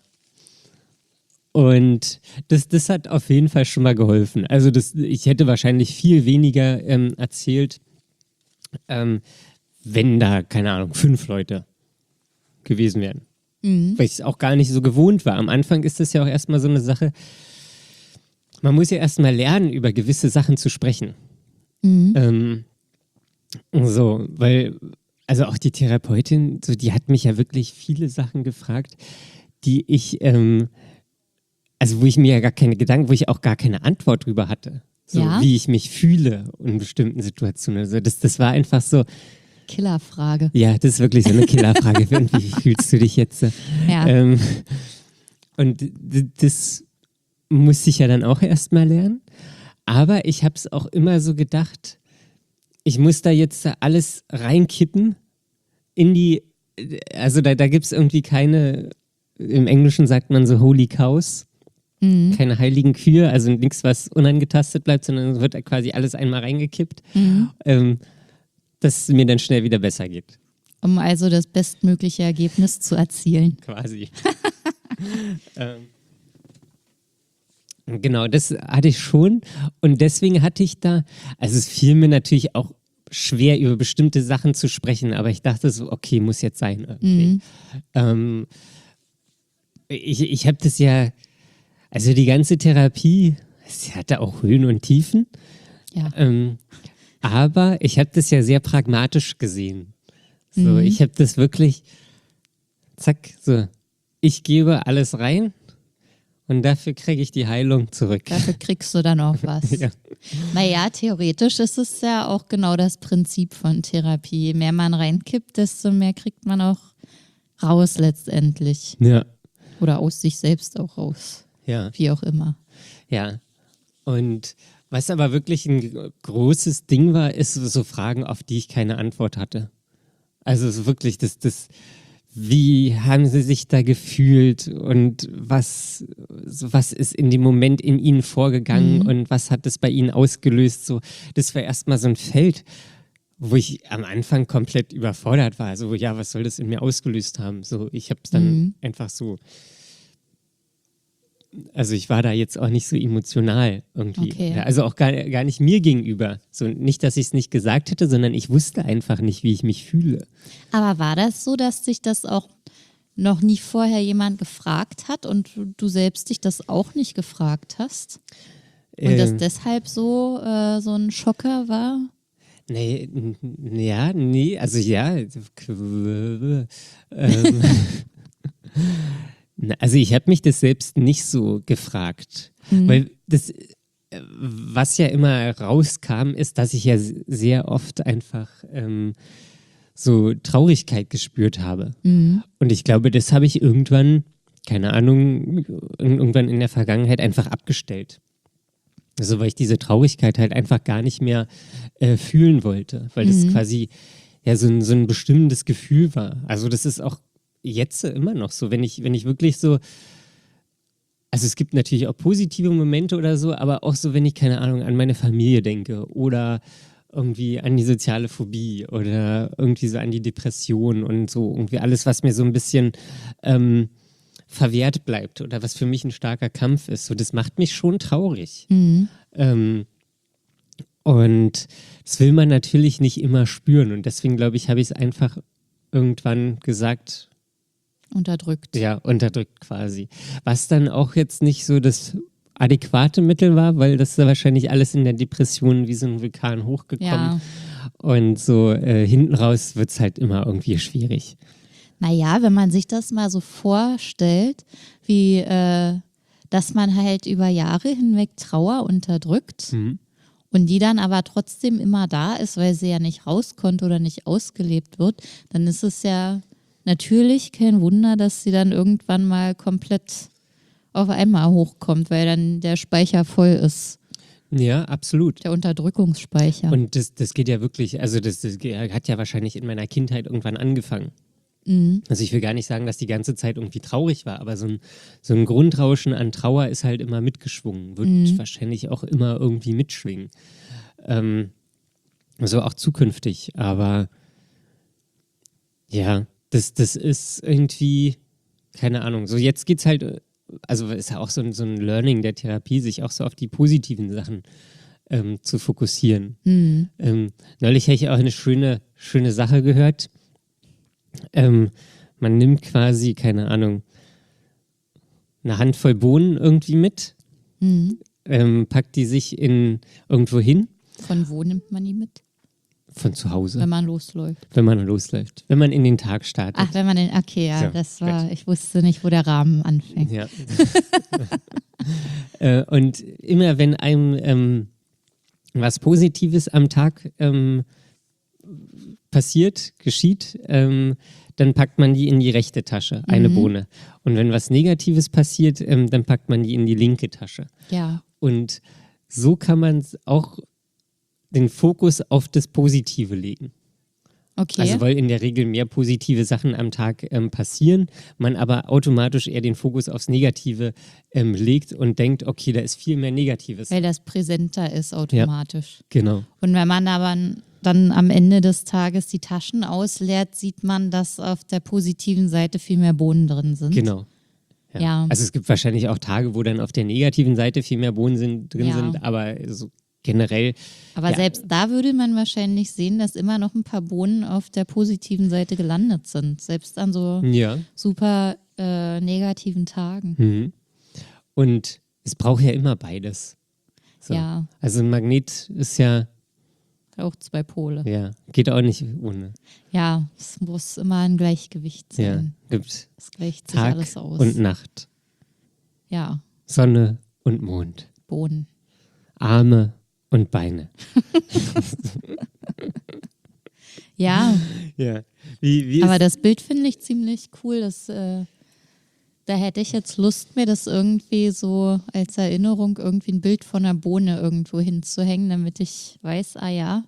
A: Und das, das hat auf jeden Fall schon mal geholfen. Also das, ich hätte wahrscheinlich viel weniger ähm, erzählt, ähm, wenn da, keine Ahnung, fünf Leute gewesen wären.
C: Mhm.
A: Weil ich es auch gar nicht so gewohnt war. Am Anfang ist das ja auch erstmal so eine Sache, man muss ja erstmal lernen, über gewisse Sachen zu sprechen.
C: Mhm.
A: Ähm, so, weil, also auch die Therapeutin, so, die hat mich ja wirklich viele Sachen gefragt, die ich, ähm, also wo ich mir ja gar keine Gedanken, wo ich auch gar keine Antwort drüber hatte. So,
C: Ja?
A: wie ich mich fühle in bestimmten Situationen. Also das, das war einfach so,
C: Killerfrage.
A: ja, das ist wirklich so eine Killerfrage. Wie fühlst du dich jetzt?
C: Ja.
A: Ähm, und d- das musste ich ja dann auch erst mal lernen. Aber ich habe es auch immer so gedacht, ich muss da jetzt da alles reinkippen in die, also da, da gibt es irgendwie keine, im Englischen sagt man so Holy Cows,
C: Mhm.
A: keine heiligen Kühe, also nichts, was unangetastet bleibt, sondern es wird da quasi alles einmal reingekippt,
C: Mhm.
A: ähm, dass es mir dann schnell wieder besser geht.
C: Um also das bestmögliche Ergebnis zu erzielen.
A: Quasi. ähm, genau, das hatte ich schon. Und deswegen hatte ich da, also es fiel mir natürlich auch schwer, über bestimmte Sachen zu sprechen, aber ich dachte so, okay, muss jetzt sein irgendwie.
C: Mhm.
A: Ähm, ich ich habe das ja, also die ganze Therapie, sie hatte auch Höhen und Tiefen,
C: Ja.
A: ähm, aber ich habe das ja sehr pragmatisch gesehen. So,
C: Mhm.
A: ich habe das wirklich, zack, so, ich gebe alles rein und dafür kriege ich die Heilung zurück.
C: Dafür kriegst du dann auch was.
A: Ja.
C: Naja, theoretisch ist es ja auch genau das Prinzip von Therapie. Je mehr man reinkippt, desto mehr kriegt man auch raus letztendlich.
A: Ja,
C: Oder aus sich selbst auch raus.
A: ja,
C: Wie auch immer.
A: ja. Und was aber wirklich ein großes Ding war, ist so so Fragen, auf die ich keine Antwort hatte. Also so wirklich, das, das, wie haben sie sich da gefühlt und was, so was ist in dem Moment in ihnen vorgegangen
C: Mhm.
A: und was hat das bei ihnen ausgelöst? So, das war erstmal so ein Feld, wo ich am Anfang komplett überfordert war. Also ja, was soll das in mir ausgelöst haben? So, ich habe es dann
C: Mhm.
A: einfach so, also ich war da jetzt auch nicht so emotional irgendwie.
C: Okay.
A: Ja, also auch gar, gar nicht mir gegenüber. So, nicht, dass ich es nicht gesagt hätte, sondern ich wusste einfach nicht, wie ich mich fühle.
C: Aber war das so, dass dich das auch noch nie vorher jemand gefragt hat und du- du selbst dich das auch nicht gefragt hast? Und das
A: Ähm,
C: deshalb so, äh, so ein Schocker war?
A: Nee, n- n- ja, nee, also ja. ähm, na, also ich habe mich das selbst nicht so gefragt,
C: Mhm.
A: weil das, äh, was ja immer rauskam, ist, dass ich ja s- sehr oft einfach ähm, so Traurigkeit gespürt habe.
C: Mhm.
A: Und ich glaube, das habe ich irgendwann, keine Ahnung, irgendwann in der Vergangenheit einfach abgestellt. Also weil ich diese Traurigkeit halt einfach gar nicht mehr äh, fühlen wollte, weil das
C: Mhm.
A: quasi ja so ein, so ein bestimmendes Gefühl war. Also das ist auch jetzt immer noch so, wenn ich, wenn ich wirklich so, also es gibt natürlich auch positive Momente oder so, aber auch so, wenn ich, keine Ahnung, an meine Familie denke oder irgendwie an die soziale Phobie oder irgendwie so an die Depression und so irgendwie alles, was mir so ein bisschen ähm, verwehrt bleibt oder was für mich ein starker Kampf ist. So, das macht mich schon traurig.
C: Mhm.
A: Ähm, und das will man natürlich nicht immer spüren. Und deswegen, glaube ich, habe ich es einfach irgendwann gesagt,
C: Unterdrückt.
A: ja, unterdrückt quasi. Was dann auch jetzt nicht so das adäquate Mittel war, weil das ist ja wahrscheinlich alles in der Depression wie so ein Vulkan hochgekommen.
C: Ja.
A: Und so äh, hinten raus wird es halt immer irgendwie schwierig.
C: Naja, wenn man sich das mal so vorstellt, wie äh, dass man halt über Jahre hinweg Trauer unterdrückt
A: Mhm.
C: und die dann aber trotzdem immer da ist, weil sie ja nicht raus konnte oder nicht ausgelebt wird, dann ist es ja natürlich kein Wunder, dass sie dann irgendwann mal komplett auf einmal hochkommt, weil dann der Speicher voll ist,
A: Ja, absolut.
C: der Unterdrückungsspeicher.
A: Und das, das geht ja wirklich, also das, das ge- hat ja wahrscheinlich in meiner Kindheit irgendwann angefangen.
C: Mhm.
A: Also ich will gar nicht sagen, dass die ganze Zeit irgendwie traurig war, aber so ein, so ein Grundrauschen an Trauer ist halt immer mitgeschwungen, wird
C: Mhm.
A: wahrscheinlich auch immer irgendwie mitschwingen. Ähm, also auch zukünftig, aber ja, das, das ist irgendwie, keine Ahnung, so jetzt geht's halt, äh, also ist ja auch so ein, so ein Learning der Therapie, sich auch so auf die positiven Sachen ähm, zu fokussieren.
C: Mhm.
A: Ähm, neulich habe ich auch eine schöne, schöne Sache gehört. Ähm, man nimmt quasi, keine Ahnung, eine Handvoll Bohnen irgendwie mit,
C: Mhm.
A: ähm, packt die sich in irgendwo hin,
C: Von wo nimmt man die mit,
A: von zu Hause,
C: wenn man losläuft?
A: wenn man losläuft, wenn man in den Tag startet.
C: Ach, wenn man den, okay, ja,
A: So,
C: das war, ich wusste nicht, wo der Rahmen anfängt.
A: Ja. äh, und immer wenn einem ähm, was Positives am Tag ähm, passiert, geschieht, ähm, dann packt man die in die rechte Tasche, eine
C: Mhm.
A: Bohne. Und wenn was Negatives passiert, ähm, dann packt man die in die linke Tasche.
C: Ja,
A: Und so kann man auch den Fokus auf das Positive legen.
C: okay.
A: Also weil in der Regel mehr positive Sachen am Tag ähm, passieren, man aber automatisch eher den Fokus aufs Negative ähm, legt und denkt, okay, da ist viel mehr Negatives.
C: Weil das präsenter ist automatisch.
A: Genau.
C: Und wenn man aber n- dann am Ende des Tages die Taschen ausleert, sieht man, dass auf der positiven Seite viel mehr Bohnen drin sind.
A: Genau. Ja.
C: Ja.
A: Also es gibt wahrscheinlich auch Tage, wo dann auf der negativen Seite viel mehr Bohnen sind, drin
C: Ja.
A: sind, aber so generell,
C: Aber
A: Ja.
C: selbst da würde man wahrscheinlich sehen, dass immer noch ein paar Bohnen auf der positiven Seite gelandet sind. Selbst an so
A: ja.
C: super äh, negativen Tagen.
A: Mhm. Und es braucht ja immer beides. So.
C: Ja,
A: Also ein Magnet ist ja,
C: auch zwei Pole.
A: ja, geht auch nicht ohne.
C: Ja, es muss immer ein Gleichgewicht
A: Ja,
C: sein.
A: gibt
C: Es gleicht sich
A: Tag
C: alles aus.
A: und Nacht,
C: Ja,
A: Sonne und Mond,
C: Bohnen.
A: Arme und Beine.
C: Ja,
A: Ja. Wie, wie
C: aber
A: ist,
C: das Bild finde ich ziemlich cool. Das, äh, da hätte ich jetzt Lust, mir das irgendwie so als Erinnerung irgendwie ein Bild von einer Bohne irgendwo hinzuhängen, damit ich weiß, ah ja,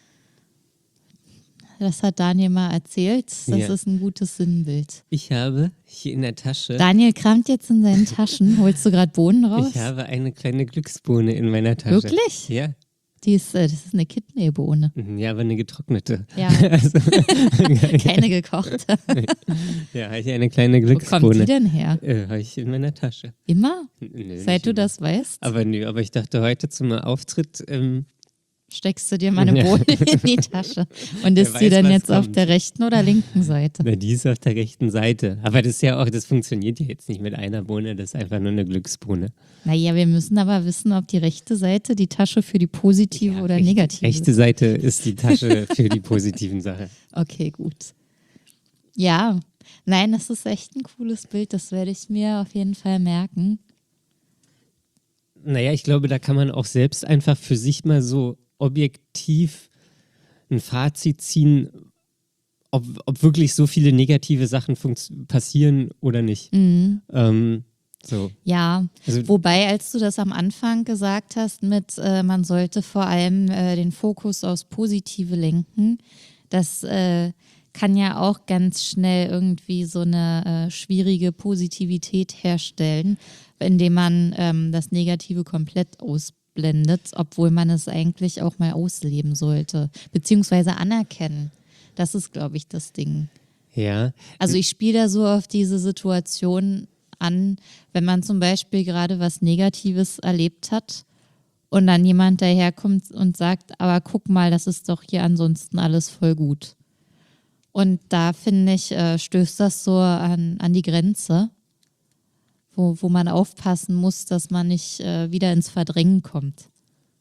C: das hat Daniel mal erzählt. Das
A: Ja.
C: ist ein gutes Sinnbild.
A: ich habe hier in der Tasche,
C: Daniel kramt jetzt in seinen Taschen. Holst du gerade Bohnen raus?
A: ich habe eine kleine Glücksbohne in meiner Tasche.
C: Wirklich?
A: Ja.
C: Die ist, äh, das ist eine Kidneybohne.
A: Ja, aber eine getrocknete.
C: Ja,
A: Also,
C: keine gekochte.
A: ja, habe ich eine kleine
C: Wo kommt die
A: Glücksbohne.
C: denn her?
A: Äh, habe ich in meiner Tasche.
C: Immer?
A: Nö,
C: Seit
A: nicht
C: du
A: immer.
C: das weißt,
A: Aber nö, aber ich dachte heute zum Auftritt, ähm,
C: steckst du dir meine
A: Ja.
C: Bohne in die Tasche. Und
A: Wer
C: ist sie
A: weiß,
C: dann
A: was
C: jetzt auf
A: kommt.
C: der rechten oder linken Seite?
A: na, die ist auf der rechten Seite. Aber das ist ja auch, das funktioniert ja jetzt nicht mit einer Bohne, das ist einfach nur eine Glücksbohne.
C: Naja, wir müssen aber wissen, ob die rechte Seite die Tasche für die positive
A: Ja,
C: oder
A: rechte,
C: negative
A: rechte
C: ist.
A: Seite ist die Tasche für die positiven Sachen.
C: Okay, gut. Ja, nein, das ist echt ein cooles Bild. Das werde ich mir auf jeden Fall merken.
A: Naja, ich glaube, da kann man auch selbst einfach für sich mal so objektiv ein Fazit ziehen, ob, ob wirklich so viele negative Sachen funks- passieren oder nicht.
C: Mhm.
A: Ähm, so.
C: Ja,
A: Also,
C: wobei, als du das am Anfang gesagt hast, mit äh, man sollte vor allem äh, den Fokus aufs Positive lenken, das äh, kann ja auch ganz schnell irgendwie so eine äh, schwierige Positivität herstellen, indem man ähm, das Negative komplett ausblendet, obwohl man es eigentlich auch mal ausleben sollte, beziehungsweise anerkennen. Das ist, glaube ich, das Ding.
A: ja,
C: Also ich spiele da so auf diese Situation an, wenn man zum Beispiel gerade was Negatives erlebt hat und dann jemand daherkommt und sagt, aber guck mal, das ist doch hier ansonsten alles voll gut. Und da finde ich, äh, stößt das so an, an die Grenze, wo, wo man aufpassen muss, dass man nicht äh, wieder ins Verdrängen kommt.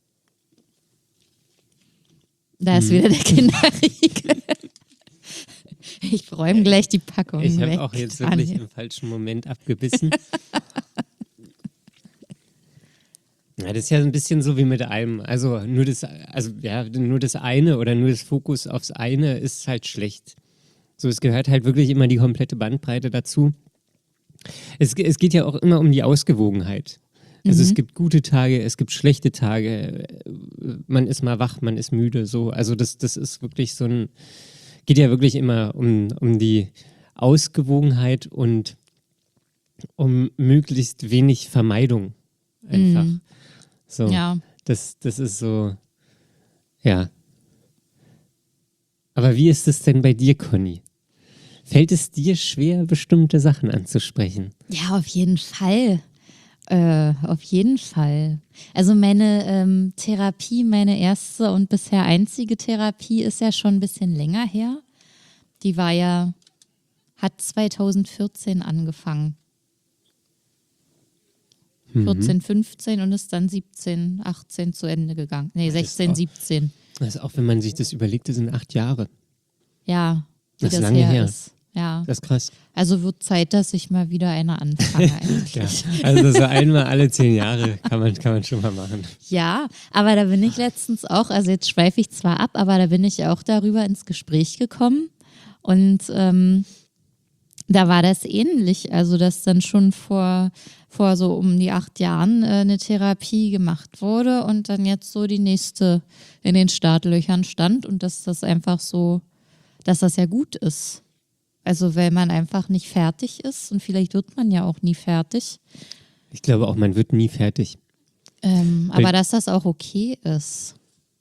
C: Da ist wieder der Kinderriegel. Ich räume gleich die Packung
A: ich
C: weg.
A: habe auch jetzt wirklich
C: Daniel.
A: im falschen Moment abgebissen. Ja, das ist ja ein bisschen so wie mit allem. Also nur das, also ja, nur das eine oder nur das Fokus aufs eine ist halt schlecht. So, es gehört halt wirklich immer die komplette Bandbreite dazu. Es, ge- es geht ja auch immer um die Ausgewogenheit. Also es gibt gute Tage, es gibt schlechte Tage. Man ist mal wach, man ist müde. So, also das, das ist wirklich so ein, geht ja wirklich immer um, um die Ausgewogenheit und um möglichst wenig Vermeidung einfach.
C: Mhm.
A: So,
C: Ja.
A: das, das ist so, ja. Aber wie ist es denn bei dir, Conny? Fällt es dir schwer, bestimmte Sachen anzusprechen?
C: Ja, auf jeden Fall. Äh, auf jeden Fall. Also meine ähm, Therapie, meine erste und bisher einzige Therapie ist ja schon ein bisschen länger her. Die war ja, hat zweitausendvierzehn angefangen. vierzehn, fünfzehn und ist dann siebzehn, achtzehn zu Ende gegangen. Nee,
A: Das ist
C: sechzehn,
A: auch-
C: siebzehn.
A: Also auch wenn man sich das überlegt, das sind acht Jahre.
C: Ja, wie
A: Das
C: das,
A: ist lange
C: her
A: her.
C: ist. Ja.
A: Das ist krass.
C: Also wird Zeit, dass ich mal wieder eine anfange eigentlich.
A: Ja. Also so einmal alle zehn Jahre kann man, kann man schon mal machen.
C: Ja, aber da bin ich letztens auch, also jetzt schweife ich zwar ab, aber da bin ich auch darüber ins Gespräch gekommen und ähm, da war das ähnlich, also dass dann schon vor, vor so um die acht Jahren äh, eine Therapie gemacht wurde und dann jetzt so die nächste in den Startlöchern stand und dass das einfach so, dass das ja gut ist. Also weil man einfach nicht fertig ist und vielleicht wird man ja auch nie fertig.
A: Ich glaube auch, man wird nie fertig.
C: Ähm,
A: Weil-
C: aber dass das auch okay ist.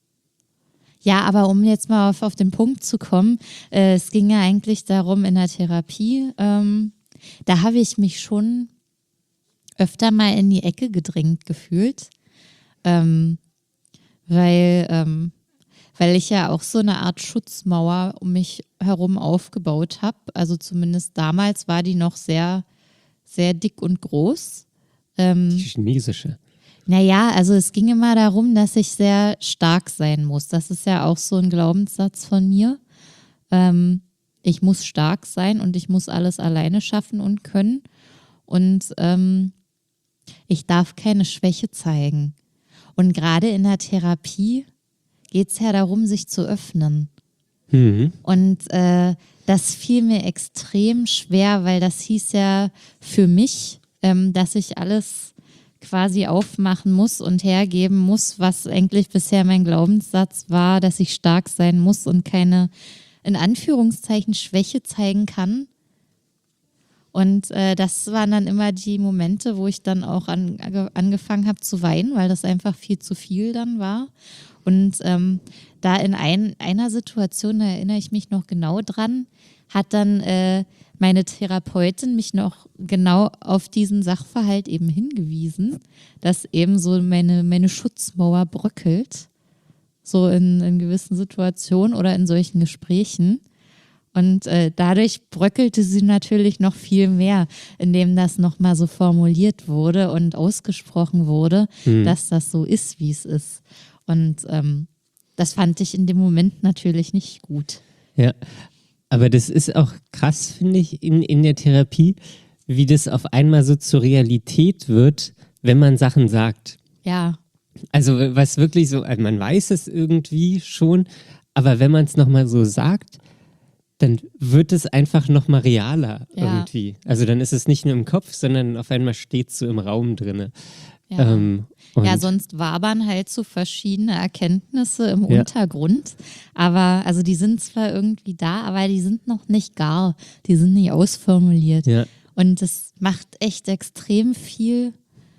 C: Ja, aber um jetzt mal auf, auf den Punkt zu kommen, äh, es ging ja eigentlich darum in der Therapie, ähm, da habe ich mich schon öfter mal in die Ecke gedrängt gefühlt, ähm, weil, ähm, weil ich ja auch so eine Art Schutzmauer um mich herum aufgebaut habe. Also zumindest damals war die noch sehr, sehr dick und groß. Ähm,
A: Die chinesische.
C: naja, also es ging immer darum, dass ich sehr stark sein muss. Das ist ja auch so ein Glaubenssatz von mir. Ähm, ich muss stark sein und ich muss alles alleine schaffen und können. Und ähm, ich darf keine Schwäche zeigen. Und gerade in der Therapie geht es ja darum, sich zu öffnen.
A: Mhm.
C: Und äh, das fiel mir extrem schwer, weil das hieß ja für mich, ähm, dass ich alles quasi aufmachen muss und hergeben muss, was eigentlich bisher mein Glaubenssatz war, dass ich stark sein muss und keine, in Anführungszeichen, Schwäche zeigen kann. Und äh, das waren dann immer die Momente, wo ich dann auch an, ange- angefangen habe zu weinen, weil das einfach viel zu viel dann war. Und ähm, da in ein, einer Situation, da erinnere ich mich noch genau dran, hat dann äh, meine Therapeutin mich noch genau auf diesen Sachverhalt eben hingewiesen, dass eben so meine, meine Schutzmauer bröckelt, so in, in gewissen Situationen oder in solchen Gesprächen. Und äh, dadurch bröckelte sie natürlich noch viel mehr, indem das nochmal so formuliert wurde und ausgesprochen wurde,
A: Mhm.
C: dass das so ist, wie es ist. Und ähm, das fand ich in dem Moment natürlich nicht gut.
A: Ja, aber das ist auch krass, finde ich, in, in der Therapie, wie das auf einmal so zur Realität wird, wenn man Sachen sagt.
C: Ja,
A: Also was wirklich so, also man weiß es irgendwie schon, aber wenn man es nochmal so sagt, dann wird es einfach nochmal realer
C: Ja.
A: irgendwie. Also dann ist es nicht nur im Kopf, sondern auf einmal steht es so im Raum drinne.
C: ja.
A: Ähm, und
C: Ja, sonst wabern halt so verschiedene Erkenntnisse im
A: Ja.
C: Untergrund. Aber, also die sind zwar irgendwie da, aber die sind noch nicht gar. Die sind nicht ausformuliert.
A: ja,
C: Und das macht echt extrem viel,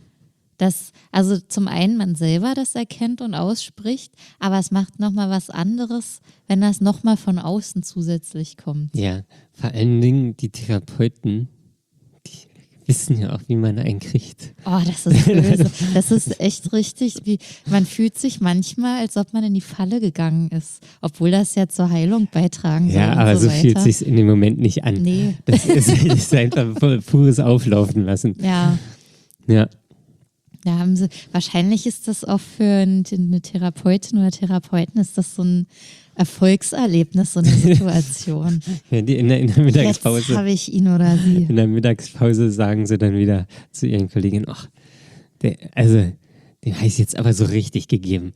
C: dass, also zum einen man selber das erkennt und ausspricht, aber es macht nochmal was anderes, wenn das nochmal von außen zusätzlich kommt.
A: ja, vor allen Dingen die Therapeuten, die wissen ja auch, wie man einen kriegt.
C: Oh, das ist böse. Das ist echt richtig, wie man fühlt sich manchmal, als ob man in die Falle gegangen ist, obwohl das ja zur Heilung beitragen soll.
A: Ja,
C: und
A: aber
C: so,
A: so
C: weiter.
A: fühlt sich in dem Moment nicht an.
C: Nee.
A: Das ist, das ist einfach pu- pures Auflaufen lassen.
C: Ja,
A: Ja,
C: da haben sie, wahrscheinlich ist das auch für ein- eine Therapeutin oder Therapeuten, ist das so ein Erfolgserlebnis, so eine Situation.
A: ja die in, der, in der
C: Jetzt
A: Mittagspause.
C: habe ich ihn oder sie.
A: In der Mittagspause sagen sie dann wieder zu ihren Kolleginnen, ach, der, also, dem habe ich jetzt aber so richtig gegeben.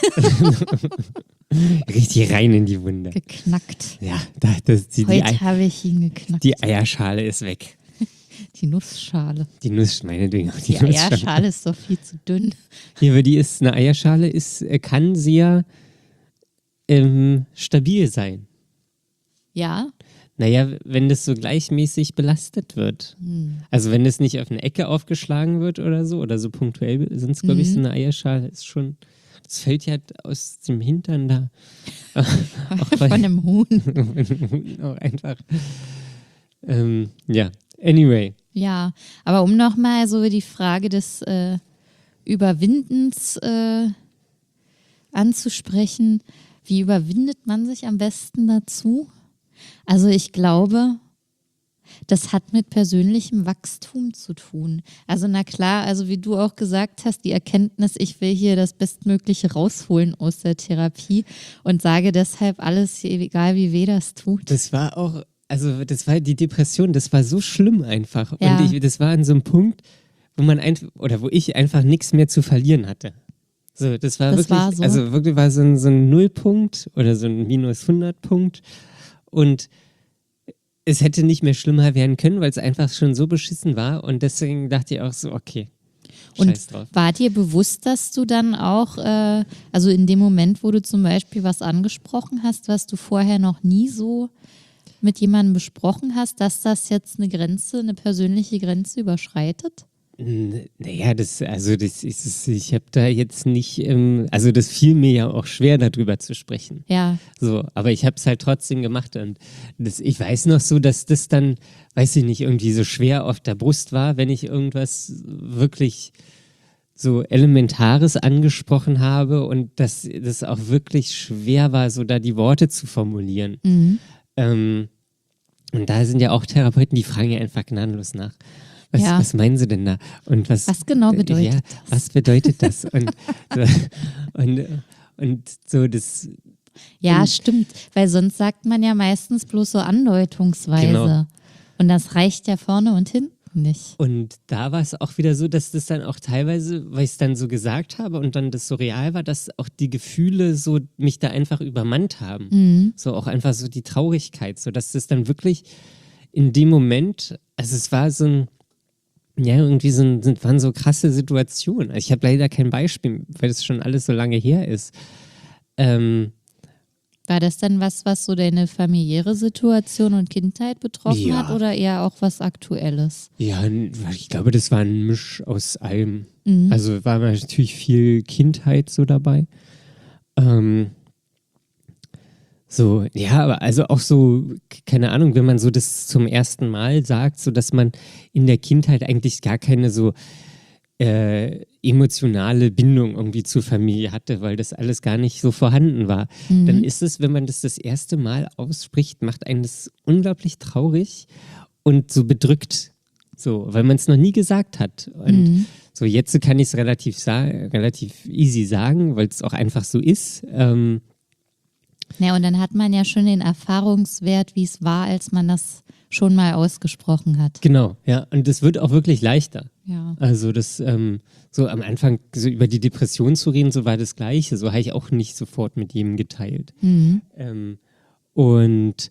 A: Richtig rein in die Wunde.
C: Geknackt.
A: Ja, da, das, die, die,
C: Heute
A: Ei,
C: habe ich ihn geknackt.
A: die Eierschale ist weg.
C: Die Nussschale.
A: Die Nuss, meinetwegen auch die,
C: Die
A: Nussschale.
C: Eierschale ist doch viel zu dünn.
A: Hier, aber die ist, eine Eierschale ist, äh, kann sehr ähm, stabil sein.
C: Ja,
A: Naja, wenn das so gleichmäßig belastet wird.
C: Hm.
A: Also wenn das nicht auf eine Ecke aufgeschlagen wird oder so, oder so punktuell sind es, glaube ich, so
C: Mhm.
A: eine Eierschale, ist schon, das fällt ja aus dem Hintern da. Auch
C: Von einem Huhn.
A: auch einfach. Ähm, ja, anyway.
C: Ja, aber um nochmal so die Frage des äh, Überwindens äh, anzusprechen, wie überwindet man sich am besten dazu? Also ich glaube, das hat mit persönlichem Wachstum zu tun. Also na klar, also wie du auch gesagt hast, die Erkenntnis, ich will hier das Bestmögliche rausholen aus der Therapie und sage deshalb alles, egal wie weh das tut.
A: Das war auch, also das war die Depression, das war so schlimm einfach.
C: Ja.
A: Und ich, das war an so einem Punkt, wo man einfach, oder wo ich einfach nichts mehr zu verlieren hatte. So, das war
C: Das
A: wirklich,
C: war so.
A: also wirklich war so ein, so ein Nullpunkt oder so ein minus hundert Punkt. Und es hätte nicht mehr schlimmer werden können, weil es einfach schon so beschissen war. Und deswegen dachte ich auch so, okay,
C: Und
A: scheiß drauf.
C: war dir bewusst, dass du dann auch, äh, also in dem Moment, wo du zum Beispiel was angesprochen hast, was du vorher noch nie so mit jemandem besprochen hast, dass das jetzt eine Grenze, eine persönliche Grenze überschreitet?
A: N- Naja, das, also das ist, es- ich habe da jetzt nicht, ähm, also das fiel mir ja auch schwer, darüber zu sprechen.
C: Ja,
A: So, aber ich habe es halt trotzdem gemacht und das, ich weiß noch so, dass das dann, weiß ich nicht, irgendwie so schwer auf der Brust war, wenn ich irgendwas wirklich so Elementares angesprochen habe und dass das auch wirklich schwer war, so da die Worte zu formulieren.
C: mhm.
A: Ähm, und da sind ja auch Therapeuten, die fragen ja einfach gnadenlos nach. Was,
C: Ja.
A: was meinen sie denn da? Und was,
C: Was genau bedeutet
A: ja,
C: das?
A: Was bedeutet das? Und, so, und, und so das,
C: Ja,
A: Und-
C: stimmt, weil sonst sagt man ja meistens bloß so andeutungsweise.
A: Genau.
C: Und das reicht ja vorne und hinten nicht.
A: Und da war es auch wieder so, dass das dann auch teilweise, weil ich es dann so gesagt habe und dann das so real war, dass auch die Gefühle so mich da einfach übermannt haben.
C: Mhm.
A: So auch einfach so die Traurigkeit, so dass das dann wirklich in dem Moment, also es war so ein, ja, irgendwie so ein, sind- waren so krasse Situationen. Also ich habe leider kein Beispiel, weil das schon alles so lange her ist. Ähm,
C: War das dann was, was so deine familiäre Situation und Kindheit betroffen
A: Ja.
C: hat oder eher auch was Aktuelles?
A: ja, ich glaube, das war ein Misch aus allem.
C: Mhm.
A: Also war natürlich viel Kindheit so dabei. Ähm, so, ja, aber also auch so, k- keine Ahnung, wenn man so das zum ersten Mal sagt, so dass man in der Kindheit eigentlich gar keine so äh, emotionale Bindung irgendwie zur Familie hatte, weil das alles gar nicht so vorhanden war.
C: Mhm.
A: Dann ist es, wenn man das das erste Mal ausspricht, macht einen das unglaublich traurig und so bedrückt. So, weil man es noch nie gesagt hat. Und
C: Mhm.
A: so jetzt kann ich es relativ, sa- relativ easy sagen, weil es auch einfach so ist. Ähm,
C: Ja, und dann hat man ja schon den Erfahrungswert, wie es war, als man das schon mal ausgesprochen hat.
A: genau, ja. Und es wird auch wirklich leichter.
C: Ja.
A: Also das, ähm, so am Anfang so über die Depression zu reden, so war das Gleiche. So habe ich auch nicht sofort mit jedem geteilt.
C: Mhm.
A: Ähm, und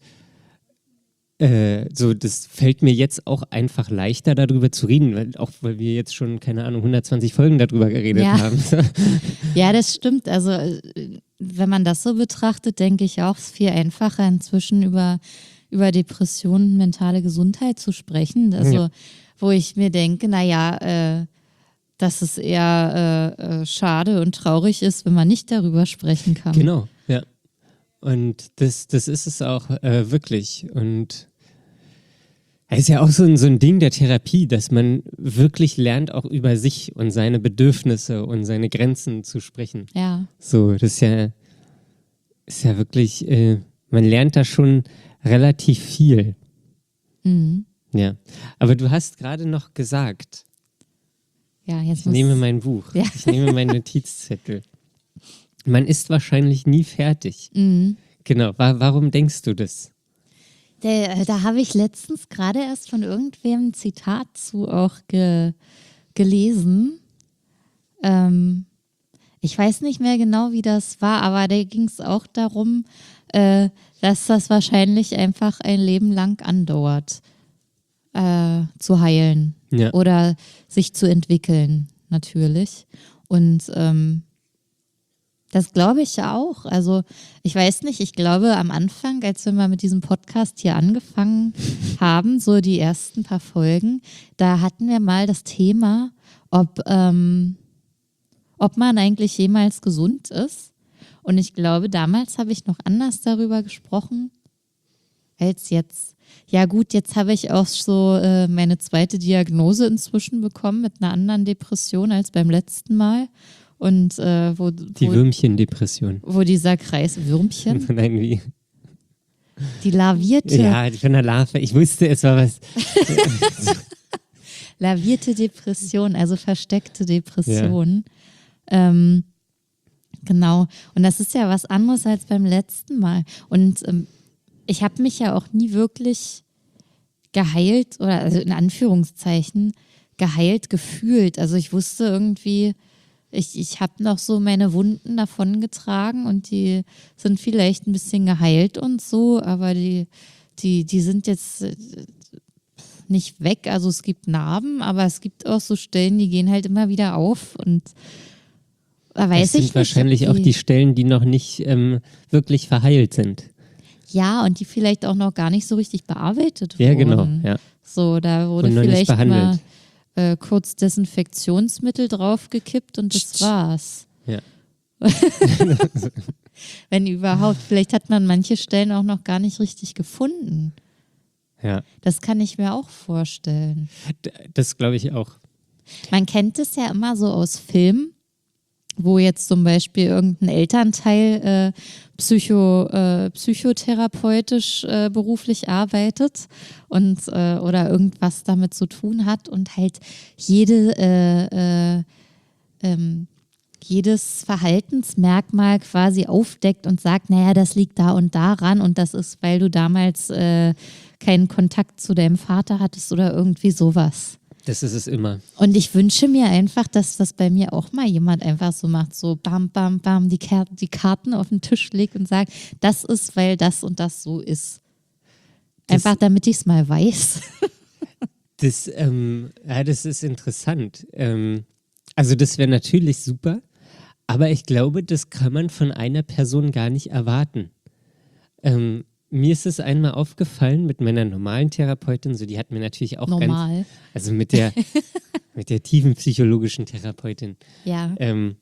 A: äh, so, das fällt mir jetzt auch einfach leichter, darüber zu reden, weil, auch weil wir jetzt schon, keine Ahnung, hundertzwanzig Folgen darüber geredet
C: Ja.
A: haben.
C: Ja, das stimmt. Also äh, wenn man das so betrachtet, denke ich auch, es ist viel einfacher inzwischen über, über Depressionen, mentale Gesundheit zu sprechen. Also
A: Ja.
C: wo ich mir denke, naja, äh, dass es eher äh, äh, schade und traurig ist, wenn man nicht darüber sprechen kann.
A: Genau, ja. Und das, das ist es auch äh, wirklich. Und es ist ja auch so ein, so ein Ding der Therapie, dass man wirklich lernt, auch über sich und seine Bedürfnisse und seine Grenzen zu sprechen.
C: Ja,
A: So, das ist ja, ist ja wirklich, äh, man lernt da schon relativ viel.
C: mhm.
A: Ja. Aber du hast gerade noch gesagt,
C: ja, jetzt
A: ich
C: muss
A: nehme mein Buch,
C: Ja.
A: ich nehme meinen Notizzettel. Man ist wahrscheinlich nie fertig.
C: mhm.
A: Genau, wa warum denkst du das?
C: Der, da habe ich letztens gerade erst von irgendwem ein Zitat zu auch ge, gelesen. Ähm, ich weiß nicht mehr genau, wie das war, aber da ging es auch darum, äh, dass das wahrscheinlich einfach ein Leben lang andauert, äh, zu heilen
A: Ja.
C: oder sich zu entwickeln, natürlich. Und ähm, Das glaube ich ja auch. Also ich weiß nicht, ich glaube am Anfang, als wir mal mit diesem Podcast hier angefangen haben, so die ersten paar Folgen, da hatten wir mal das Thema, ob, ähm, ob man eigentlich jemals gesund ist. Und ich glaube, damals habe ich noch anders darüber gesprochen als jetzt. Ja gut, jetzt habe ich auch so äh, meine zweite Diagnose inzwischen bekommen mit einer anderen Depression als beim letzten Mal. Und äh, wo,
A: Die
C: wo,
A: Würmchendepression.
C: wo dieser Kreis Würmchen,
A: Nein, wie?
C: die lavierte,
A: Ja, von der Larve. Ich wusste, es war was.
C: lavierte Depression, also versteckte Depression. Ähm, genau. Und das ist ja was anderes als beim letzten Mal. Und ähm, ich habe mich ja auch nie wirklich geheilt oder also in Anführungszeichen geheilt gefühlt. Also ich wusste irgendwie, ich, ich habe noch so meine Wunden davongetragen und die sind vielleicht ein bisschen geheilt und so, aber die, die, die sind jetzt nicht weg. Also es gibt Narben, aber es gibt auch so Stellen, die gehen halt immer wieder auf und da weiß
A: Das
C: ich
A: sind
C: nicht.
A: wahrscheinlich
C: ob
A: auch die Stellen, die noch nicht ähm, wirklich verheilt sind.
C: Ja, und die vielleicht auch noch gar nicht so richtig bearbeitet wurden.
A: Ja, genau. Ja.
C: So, da wurde
A: Und noch nicht
C: vielleicht mal
A: behandelt.
C: äh, kurz Desinfektionsmittel draufgekippt und das war's.
A: Ja.
C: Wenn überhaupt. Vielleicht hat man manche Stellen auch noch gar nicht richtig gefunden.
A: Ja,
C: Das kann ich mir auch vorstellen.
A: D- das glaube ich auch.
C: Man kennt es ja immer so aus Filmen, wo jetzt zum Beispiel irgendein Elternteil äh, psycho, äh, psychotherapeutisch äh, beruflich arbeitet und äh, oder irgendwas damit zu tun hat und halt jede äh, äh, ähm, jedes Verhaltensmerkmal quasi aufdeckt und sagt, naja, das liegt da und daran und das ist, weil du damals äh, keinen Kontakt zu deinem Vater hattest oder irgendwie sowas.
A: Das ist es immer.
C: Und ich wünsche mir einfach, dass das bei mir auch mal jemand einfach so macht, so bam, bam, bam, die, Ker- die Karten auf den Tisch legt und sagt, das ist, weil das und das so ist.
A: Das-
C: Einfach, damit ich es mal weiß.
A: Das, ähm, ja, das ist interessant. Ähm, also das wäre natürlich super, aber ich glaube, das kann man von einer Person gar nicht erwarten. Ähm, mir ist es einmal aufgefallen mit meiner normalen Therapeutin, so die hat mir natürlich auch ganz,
C: Normal.
A: also mit der, mit der tiefen psychologischen Therapeutin,
C: Ja.
A: ähm,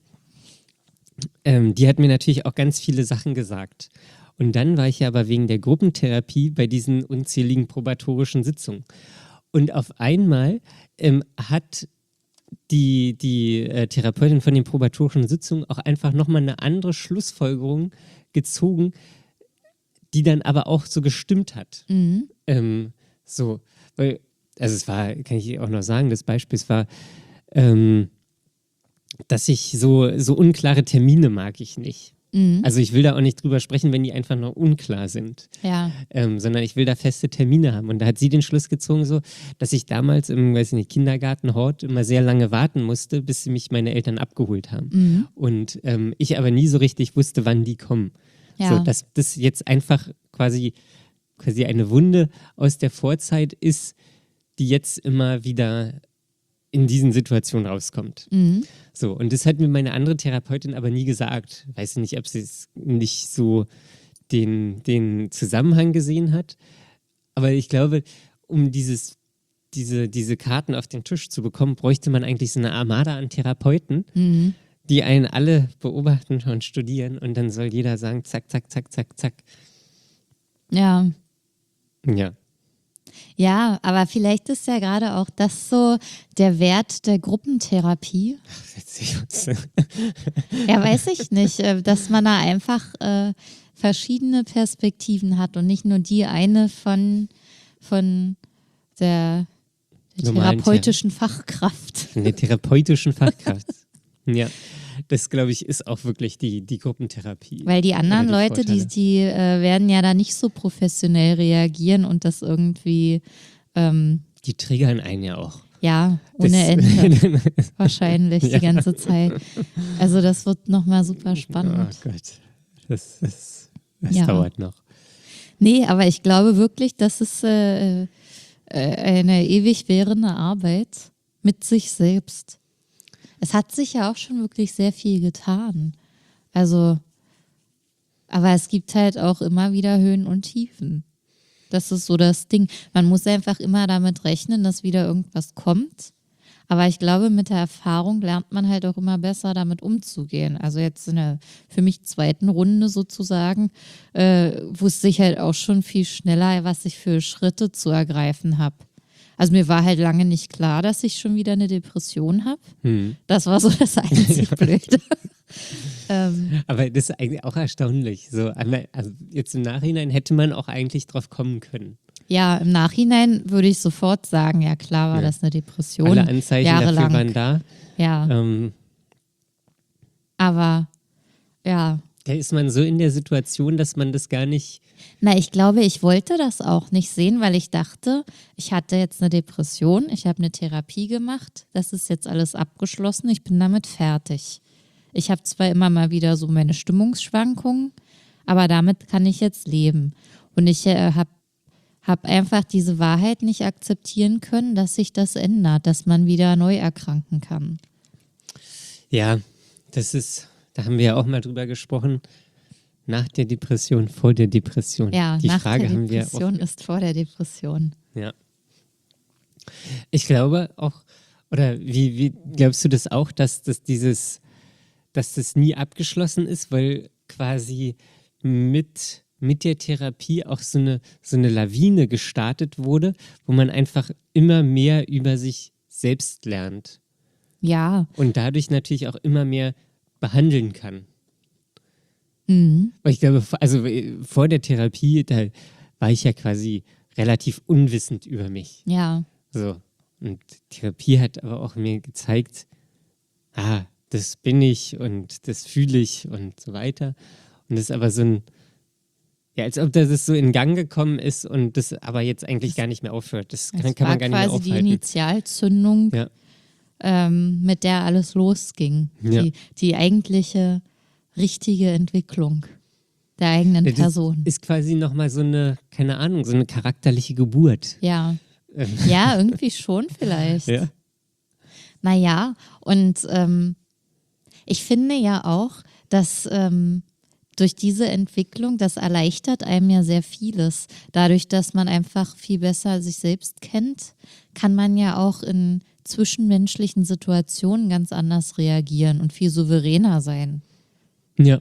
A: ähm, die hat mir natürlich auch ganz viele Sachen gesagt. Und dann war ich ja aber wegen der Gruppentherapie bei diesen unzähligen probatorischen Sitzungen. Und auf einmal ähm, hat die, die äh, Therapeutin von den probatorischen Sitzungen auch einfach nochmal eine andere Schlussfolgerung gezogen, die dann aber auch so gestimmt hat.
C: Mhm.
A: Ähm, so, weil, also es war, kann ich auch noch sagen, das Beispiel war, ähm, dass ich so, so unklare Termine mag ich nicht.
C: Mhm.
A: Also ich will da auch nicht drüber sprechen, wenn die einfach noch unklar sind,
C: Ja.
A: ähm, sondern ich will da feste Termine haben. Und da hat sie den Schluss gezogen, so, dass ich damals im, weiß ich nicht, Kindergartenhort immer sehr lange warten musste, bis mich meine Eltern abgeholt haben.
C: Mhm.
A: Und ähm, ich aber nie so richtig wusste, wann die kommen.
C: Ja.
A: So, dass das jetzt einfach quasi, quasi eine Wunde aus der Vorzeit ist, die jetzt immer wieder in diesen Situationen rauskommt.
C: Mhm.
A: So, und das hat mir meine andere Therapeutin aber nie gesagt. Weiß nicht, ob sie es nicht so den, den Zusammenhang gesehen hat. Aber ich glaube, um dieses, diese, diese Karten auf den Tisch zu bekommen, bräuchte man eigentlich so eine Armada an Therapeuten,
C: Mhm.
A: die einen alle beobachten und studieren und dann soll jeder sagen, zack, zack, zack, zack, zack.
C: Ja.
A: Ja.
C: Ja, aber vielleicht ist ja gerade auch das so der Wert der Gruppentherapie.
A: Setz dich uns.
C: Ja, weiß ich nicht, äh, dass man da einfach äh, verschiedene Perspektiven hat und nicht nur die eine von, von der, der
A: Normalen
C: therapeutischen Fachkraft.
A: Von der therapeutischen Fachkraft. Ja, das glaube ich ist auch wirklich die, die Gruppentherapie.
C: Weil die anderen
A: Oder die
C: Leute, die,
A: Vorteile.
C: die äh, werden ja da nicht so professionell reagieren und das irgendwie, ähm,
A: Die triggern einen ja auch.
C: ja, ohne
A: Das-
C: Ende wahrscheinlich
A: Ja.
C: die ganze Zeit. Also das wird nochmal super spannend.
A: Oh Gott, das, das, das
C: Ja.
A: dauert noch.
C: Nee, aber ich glaube wirklich, das ist äh, äh, eine ewig währende Arbeit mit sich selbst. Es hat sich ja auch schon wirklich sehr viel getan. Also, aber es gibt halt auch immer wieder Höhen und Tiefen. Das ist so das Ding. Man muss einfach immer damit rechnen, dass wieder irgendwas kommt. Aber ich glaube, mit der Erfahrung lernt man halt auch immer besser, damit umzugehen. Also jetzt in der für mich zweiten Runde sozusagen, äh, wusste ich halt auch schon viel schneller, was ich für Schritte zu ergreifen habe. Also mir war halt lange nicht klar, dass ich schon wieder eine Depression habe.
A: Hm.
C: Das war so das einzig Blöde. ähm,
A: Aber das ist eigentlich auch erstaunlich. So, einmal- also jetzt im Nachhinein hätte man auch eigentlich drauf kommen können.
C: ja, im Nachhinein würde ich sofort sagen, ja klar war
A: Ja.
C: das eine Depression.
A: Alle Anzeichen dafür
C: jahrelang.
A: waren da.
C: Ja,
A: Ähm,
C: aber ja.
A: da ist man so in der Situation, dass man das gar nicht.
C: Na, ich glaube, ich wollte das auch nicht sehen, weil ich dachte, ich hatte jetzt eine Depression, ich habe eine Therapie gemacht, das ist jetzt alles abgeschlossen, ich bin damit fertig. Ich habe zwar immer mal wieder so meine Stimmungsschwankungen, aber damit kann ich jetzt leben. Und ich äh, habe hab einfach diese Wahrheit nicht akzeptieren können, dass sich das ändert, dass man wieder neu erkranken kann.
A: Ja, das ist, da haben wir ja auch mal drüber gesprochen. Nach der Depression, vor der Depression.
C: Ja,
A: Die
C: nach
A: Frage
C: der
A: haben wir
C: Depression
A: auch.
C: ist vor der Depression.
A: Ja. Ich glaube auch, oder wie, wie glaubst du das auch, dass das dieses, dass das nie abgeschlossen ist, weil quasi mit, mit der Therapie auch so eine, so eine Lawine gestartet wurde, wo man einfach immer mehr über sich selbst lernt
C: Ja,
A: und dadurch natürlich auch immer mehr behandeln kann.
C: mhm.
A: Weil ich glaube, vor- also äh, vor der Therapie, da war ich ja quasi relativ unwissend über mich.
C: ja.
A: So. Und Therapie hat aber auch mir gezeigt, ah, das bin ich und das fühle ich und so weiter. Und das ist aber so ein, ja, als ob das so in Gang gekommen ist und das aber jetzt eigentlich gar nicht mehr aufhört. Das kann,
C: Es
A: kann
C: war
A: man gar nicht mehr
C: quasi die
A: aufhalten.
C: Initialzündung,
A: Ja.
C: ähm, mit der alles losging.
A: Ja.
C: Die, die eigentliche richtige Entwicklung der eigenen
A: Das
C: Person.
A: ist quasi nochmal so eine, keine Ahnung, so eine charakterliche Geburt.
C: Ja. Ja, irgendwie schon vielleicht.
A: Ja.
C: Naja, und ähm, ich finde ja auch, dass ähm, durch diese Entwicklung, das erleichtert einem ja sehr vieles. Dadurch, dass man einfach viel besser sich selbst kennt, kann man ja auch in zwischenmenschlichen Situationen ganz anders reagieren und viel souveräner sein.
A: Ja.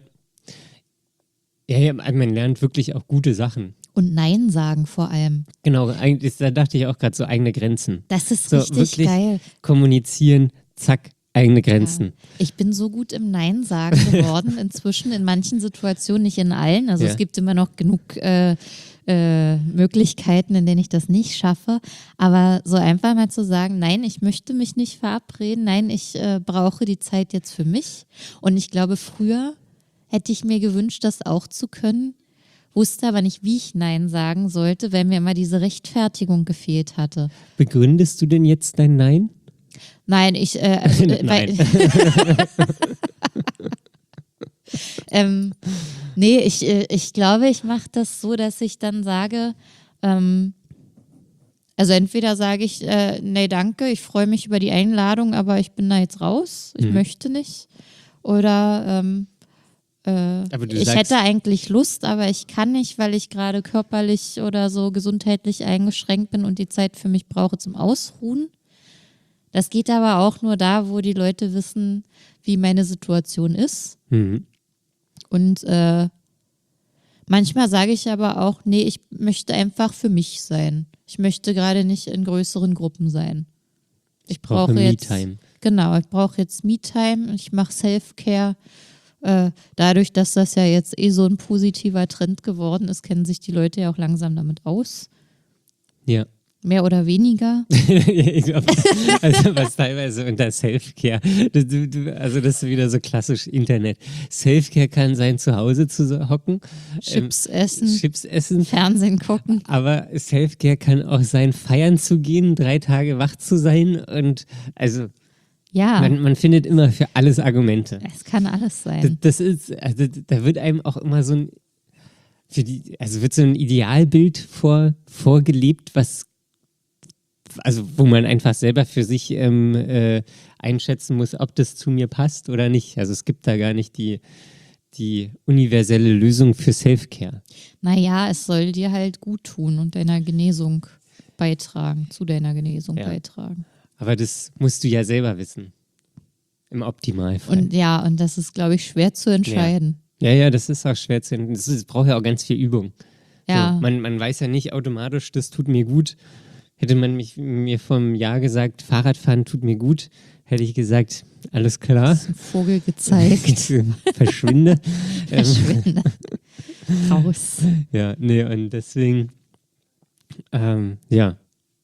A: Ja, ja, man lernt wirklich auch gute Sachen.
C: Und Nein sagen vor allem.
A: Genau, eigentlich, da dachte ich auch gerade so eigene Grenzen.
C: Das ist
A: So,
C: richtig
A: wirklich
C: geil.
A: kommunizieren, zack, eigene Grenzen.
C: Ich bin so gut im Nein sagen geworden, inzwischen in manchen Situationen, nicht in allen. Also
A: Ja.
C: es gibt immer noch genug äh, äh, Möglichkeiten, in denen ich das nicht schaffe. Aber so einfach mal zu sagen, nein, ich möchte mich nicht verabreden, nein, ich äh, brauche die Zeit jetzt für mich. Und ich glaube, früher hätte ich mir gewünscht, das auch zu können, wusste aber nicht, wie ich Nein sagen sollte, weil mir immer diese Rechtfertigung gefehlt hatte.
A: Begründest du denn jetzt dein Nein?
C: Nein, ich, äh, also, äh,
A: Nein.
C: Weil, ähm, nee, ich, äh, ich glaube, ich mache das so, dass ich dann sage, ähm, also entweder sage ich, äh, nee, danke, ich freue mich über die Einladung, aber ich bin da jetzt raus, ich
A: Mhm.
C: möchte nicht. Oder ähm, äh,
A: Aber du
C: ich
A: sagst-
C: hätte eigentlich Lust, aber ich kann nicht, weil ich gerade körperlich oder so gesundheitlich eingeschränkt bin und die Zeit für mich brauche zum Ausruhen. Das geht aber auch nur da, wo die Leute wissen, wie meine Situation ist.
A: Mhm.
C: Und äh, manchmal sage ich aber auch, nee, ich möchte einfach für mich sein. Ich möchte gerade nicht in größeren Gruppen sein. Ich
A: brauche
C: brauche jetzt,
A: Me-Time.
C: genau, ich brauche jetzt Me-Time. Ich mache Self-Care. Äh, dadurch, dass das ja jetzt eh so ein positiver Trend geworden ist, kennen sich die Leute ja auch langsam damit aus.
A: Ja.
C: Mehr oder weniger.
A: Ich glaub, also was teilweise unter Selfcare, du, du, du, also das ist wieder so klassisch Internet. Selfcare kann sein, zu Hause zu so hocken,
C: Chips
A: ähm,
C: essen,
A: Chips essen,
C: Fernsehen gucken.
A: aber Selfcare kann auch sein, feiern zu gehen, drei Tage wach zu sein und also
C: Ja,
A: man, man findet immer für alles Argumente.
C: es kann alles
A: Das,
C: sein.
A: das ist, also da wird einem auch immer so ein, für die, also wird so ein Idealbild vor, vorgelebt, was, also wo man einfach selber für sich ähm, äh, einschätzen muss, ob das zu mir passt oder nicht. Also es gibt da gar nicht die, die universelle Lösung für Self-Care.
C: Naja, es soll dir halt gut tun und deiner Genesung beitragen, zu deiner Genesung
A: Ja.
C: beitragen.
A: Aber das musst du ja selber wissen. Im Optimalfall.
C: Und ja, und das ist, glaube ich, schwer zu entscheiden.
A: ja, ja, das ist auch schwer zu entscheiden. Das, ist- das braucht ja auch ganz viel Übung.
C: Ja,
A: So, man, man weiß ja nicht automatisch, das tut mir gut. Hätte man mich, mir vom Jahr gesagt, Fahrradfahren tut mir gut, hätte ich gesagt, alles klar.
C: ist ein Vogel gezeigt.
A: Verschwinde. ähm,
C: Verschwinde. Raus.
A: ja, nee, und deswegen, ähm, ja.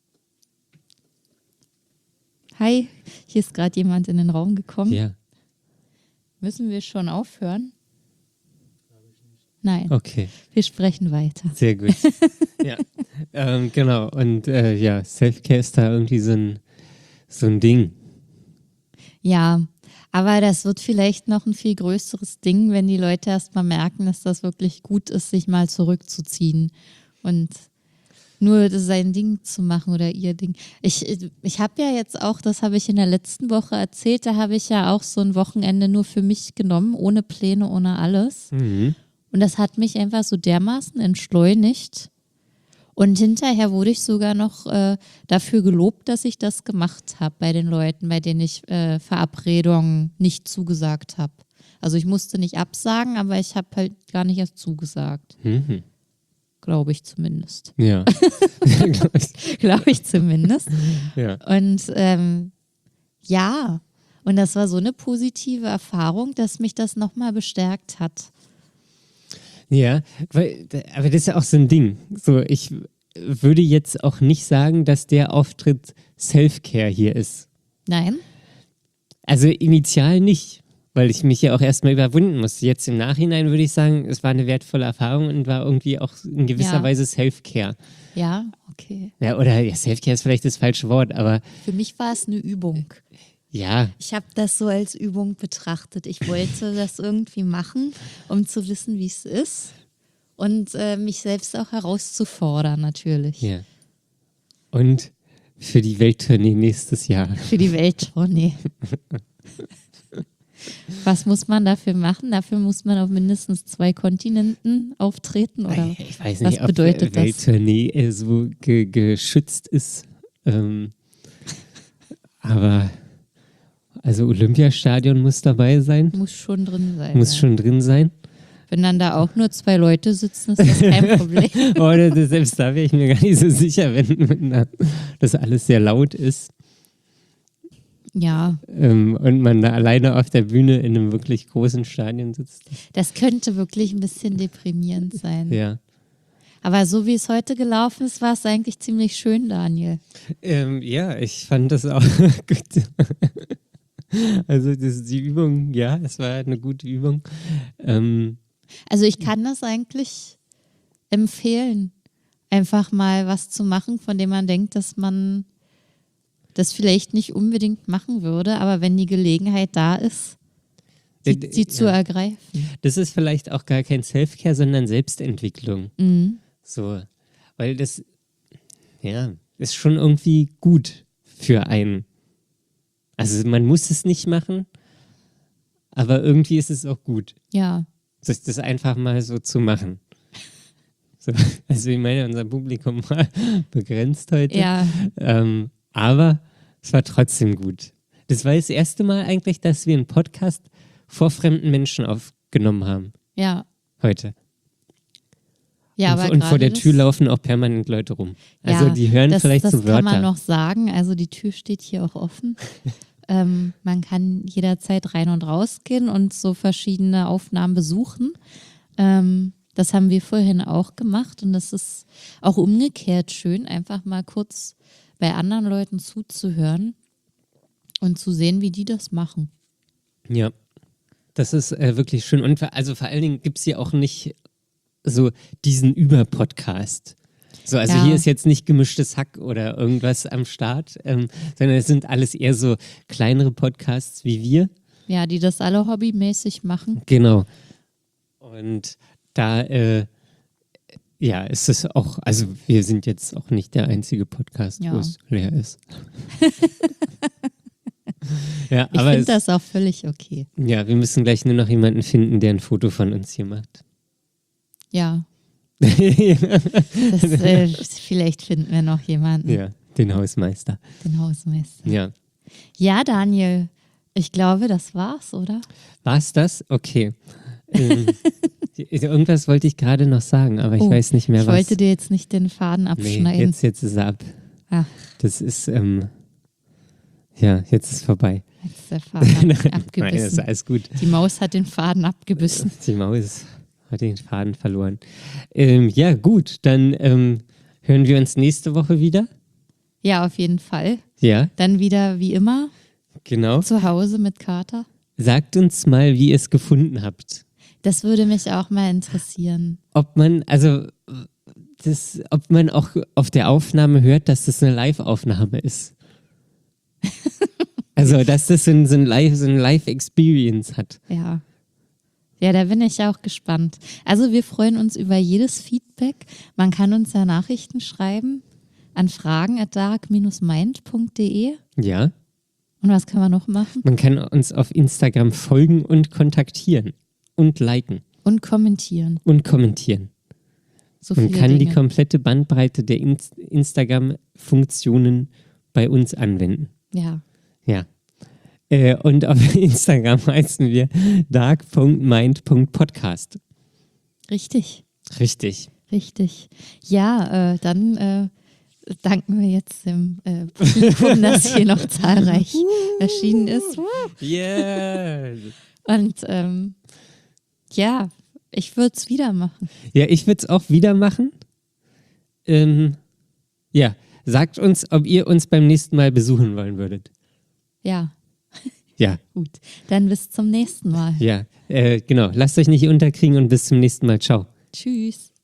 C: Hi, hier ist gerade jemand in den Raum gekommen.
A: Ja,
C: Müssen wir schon aufhören? Nein,
A: okay,
C: wir sprechen weiter.
A: sehr gut. ja, ähm, genau. Und äh, ja, Self-Care ist da irgendwie so ein, so ein Ding.
C: Ja, aber das wird vielleicht noch ein viel größeres Ding, wenn die Leute erst mal merken, dass das wirklich gut ist, sich mal zurückzuziehen und nur sein Ding zu machen oder ihr Ding. Ich, ich habe ja jetzt auch, das habe ich in der letzten Woche erzählt, da habe ich ja auch so ein Wochenende nur für mich genommen, ohne Pläne, ohne alles.
A: Mhm.
C: Und das hat mich einfach so dermaßen entschleunigt. Und hinterher wurde ich sogar noch äh, dafür gelobt, dass ich das gemacht habe bei den Leuten, bei denen ich äh, Verabredungen nicht zugesagt habe. Also ich musste nicht absagen, aber ich habe halt gar nicht erst zugesagt.
A: Mhm.
C: Glaube ich zumindest.
A: Ja.
C: Glaube ich zumindest.
A: ja.
C: Und ähm, ja, und das war so eine positive Erfahrung, dass mich das nochmal bestärkt hat.
A: Ja, weil, aber das ist ja auch so ein Ding. So, ich würde jetzt auch nicht sagen, dass der Auftritt Self-Care hier ist.
C: Nein?
A: Also initial nicht, weil ich mich ja auch erstmal überwinden musste. Jetzt im Nachhinein würde ich sagen, es war eine wertvolle Erfahrung und war irgendwie auch in gewisser
C: Ja.
A: Weise Self-Care.
C: Ja, okay.
A: Ja, oder ja, Self-Care ist vielleicht das falsche Wort, aber
C: Für mich war es eine Übung.
A: ja,
C: Ich habe das so als Übung betrachtet. Ich wollte das irgendwie machen, um zu wissen, wie es ist und äh, mich selbst auch herauszufordern natürlich.
A: ja. Und für die Welttournee nächstes Jahr.
C: Für die Welttournee. Was muss man dafür machen? Dafür muss man auf mindestens zwei Kontinenten auftreten, oder?
A: Ich weiß
C: was
A: nicht, ob
C: bedeutet das?
A: Welttournee äh, so ge geschützt ist. Ähm, aber also Olympiastadion muss dabei sein,
C: Muss schon drin sein.
A: muss
C: ja.
A: schon drin sein.
C: Wenn dann da auch nur zwei Leute sitzen, ist das kein Problem.
A: Oder das- selbst da wäre ich mir gar nicht so sicher, wenn, wenn da das alles sehr laut ist
C: Ja,
A: ähm, und man da alleine auf der Bühne in einem wirklich großen Stadion sitzt.
C: das könnte wirklich ein bisschen deprimierend sein.
A: Ja.
C: Aber so wie es heute gelaufen ist, war es eigentlich ziemlich schön, Daniel.
A: Ähm, ja, ich fand das auch gut. Also das, die Übung, ja, es war eine gute Übung. Ähm,
C: Also ich kann das eigentlich empfehlen, einfach mal was zu machen, von dem man denkt, dass man das vielleicht nicht unbedingt machen würde, aber wenn die Gelegenheit da ist, sie,
A: D-
C: sie zu
A: ja.
C: ergreifen.
A: Das ist vielleicht auch gar kein Self-Care, sondern Selbstentwicklung.
C: Mhm.
A: So, weil das, ja, ist schon irgendwie gut für einen. Also man muss es nicht machen, aber irgendwie ist es auch gut,
C: Ja,
A: das, das einfach mal so zu machen. So, also ich meine, unser Publikum war begrenzt heute,
C: ja,
A: ähm, aber es war trotzdem gut. Das war das erste Mal eigentlich, dass wir einen Podcast vor fremden Menschen aufgenommen haben,
C: ja.
A: heute.
C: Ja,
A: und
C: aber
A: und vor
C: gerade
A: der Tür
C: das,
A: laufen auch permanent Leute rum. Also
C: ja,
A: die hören
C: das,
A: vielleicht
C: das
A: so Wörter.
C: kann man noch sagen. Also die Tür steht hier auch offen. ähm, man kann jederzeit rein und raus gehen und so verschiedene Aufnahmen besuchen. Ähm, das haben wir vorhin auch gemacht und das ist auch umgekehrt schön, einfach mal kurz bei anderen Leuten zuzuhören und zu sehen, wie die das machen.
A: Ja, das ist äh, wirklich schön. Und vor- also vor allen Dingen gibt es hier auch nicht so diesen Über-Podcast. So, also
C: Ja.
A: hier ist jetzt nicht gemischtes Hack oder irgendwas am Start, ähm, sondern es sind alles eher so kleinere Podcasts wie wir.
C: Ja, die das alle hobbymäßig machen.
A: Genau. Und da, äh, ja, ist es auch, also wir sind jetzt auch nicht der einzige Podcast, wo
C: Ja.
A: es leer ist. Ja,
C: Ich
A: aber
C: finde
A: es,
C: das auch völlig okay.
A: ja, wir müssen gleich nur noch jemanden finden, der ein Foto von uns hier macht.
C: Ja, das, äh, vielleicht finden wir noch jemanden,
A: Ja, den Hausmeister.
C: den Hausmeister.
A: Ja.
C: Ja, Daniel, ich glaube, das war's, oder?
A: War's das? Okay. ähm, irgendwas wollte ich gerade noch sagen, aber ich
C: Oh,
A: weiß nicht mehr
C: Ich
A: was.
C: wollte dir jetzt nicht den Faden
A: nee,
C: abschneiden.
A: jetzt, jetzt ist er ab.
C: Ah,
A: Das ist, ähm, ja, jetzt ist vorbei.
C: jetzt ist der Faden ab-
A: Nein, ist
C: abgebissen.
A: alles gut.
C: Die Maus hat den Faden abgebissen.
A: Die Maus hat den Faden verloren. Ähm, ja, gut, dann ähm, hören wir uns nächste Woche wieder.
C: Ja, auf jeden Fall.
A: Ja,
C: Dann wieder wie immer
A: genau.
C: zu Hause mit Kater.
A: Sagt uns mal, wie ihr es gefunden habt.
C: Das würde mich auch mal interessieren.
A: Ob man, also, das, ob man auch auf der Aufnahme hört, dass das eine Live-Aufnahme ist. Also, dass das so ein, so ein Live, so ein Live-Experience hat.
C: Ja. Ja, da bin ich auch gespannt. Also wir freuen uns über jedes Feedback. Man kann uns ja Nachrichten schreiben an fragen at dark dash mind punkt de.
A: Ja,
C: Und was können wir noch machen?
A: man kann uns auf Instagram folgen und kontaktieren und liken
C: Und kommentieren.
A: und kommentieren.
C: So
A: Man
C: viele
A: kann die
C: Dinge.
A: komplette Bandbreite der In- Instagram-Funktionen bei uns anwenden.
C: Ja.
A: Ja. Äh, und auf Instagram heißen wir dark punkt mind punkt podcast.
C: Richtig.
A: Richtig.
C: Richtig. Ja, äh, dann äh, danken wir jetzt dem äh, Publikum, das hier noch zahlreich erschienen ist.
A: Yeah.
C: Und ähm, ja, ich würde es wieder machen.
A: Ja, ich würde es auch wieder machen. Ähm, ja, sagt uns, ob ihr uns beim nächsten Mal besuchen wollen würdet.
C: Ja,
A: Ja,
C: gut. Dann bis zum nächsten Mal.
A: ja. Äh, genau. Lasst euch nicht unterkriegen und bis zum nächsten Mal. Ciao.
C: Tschüss.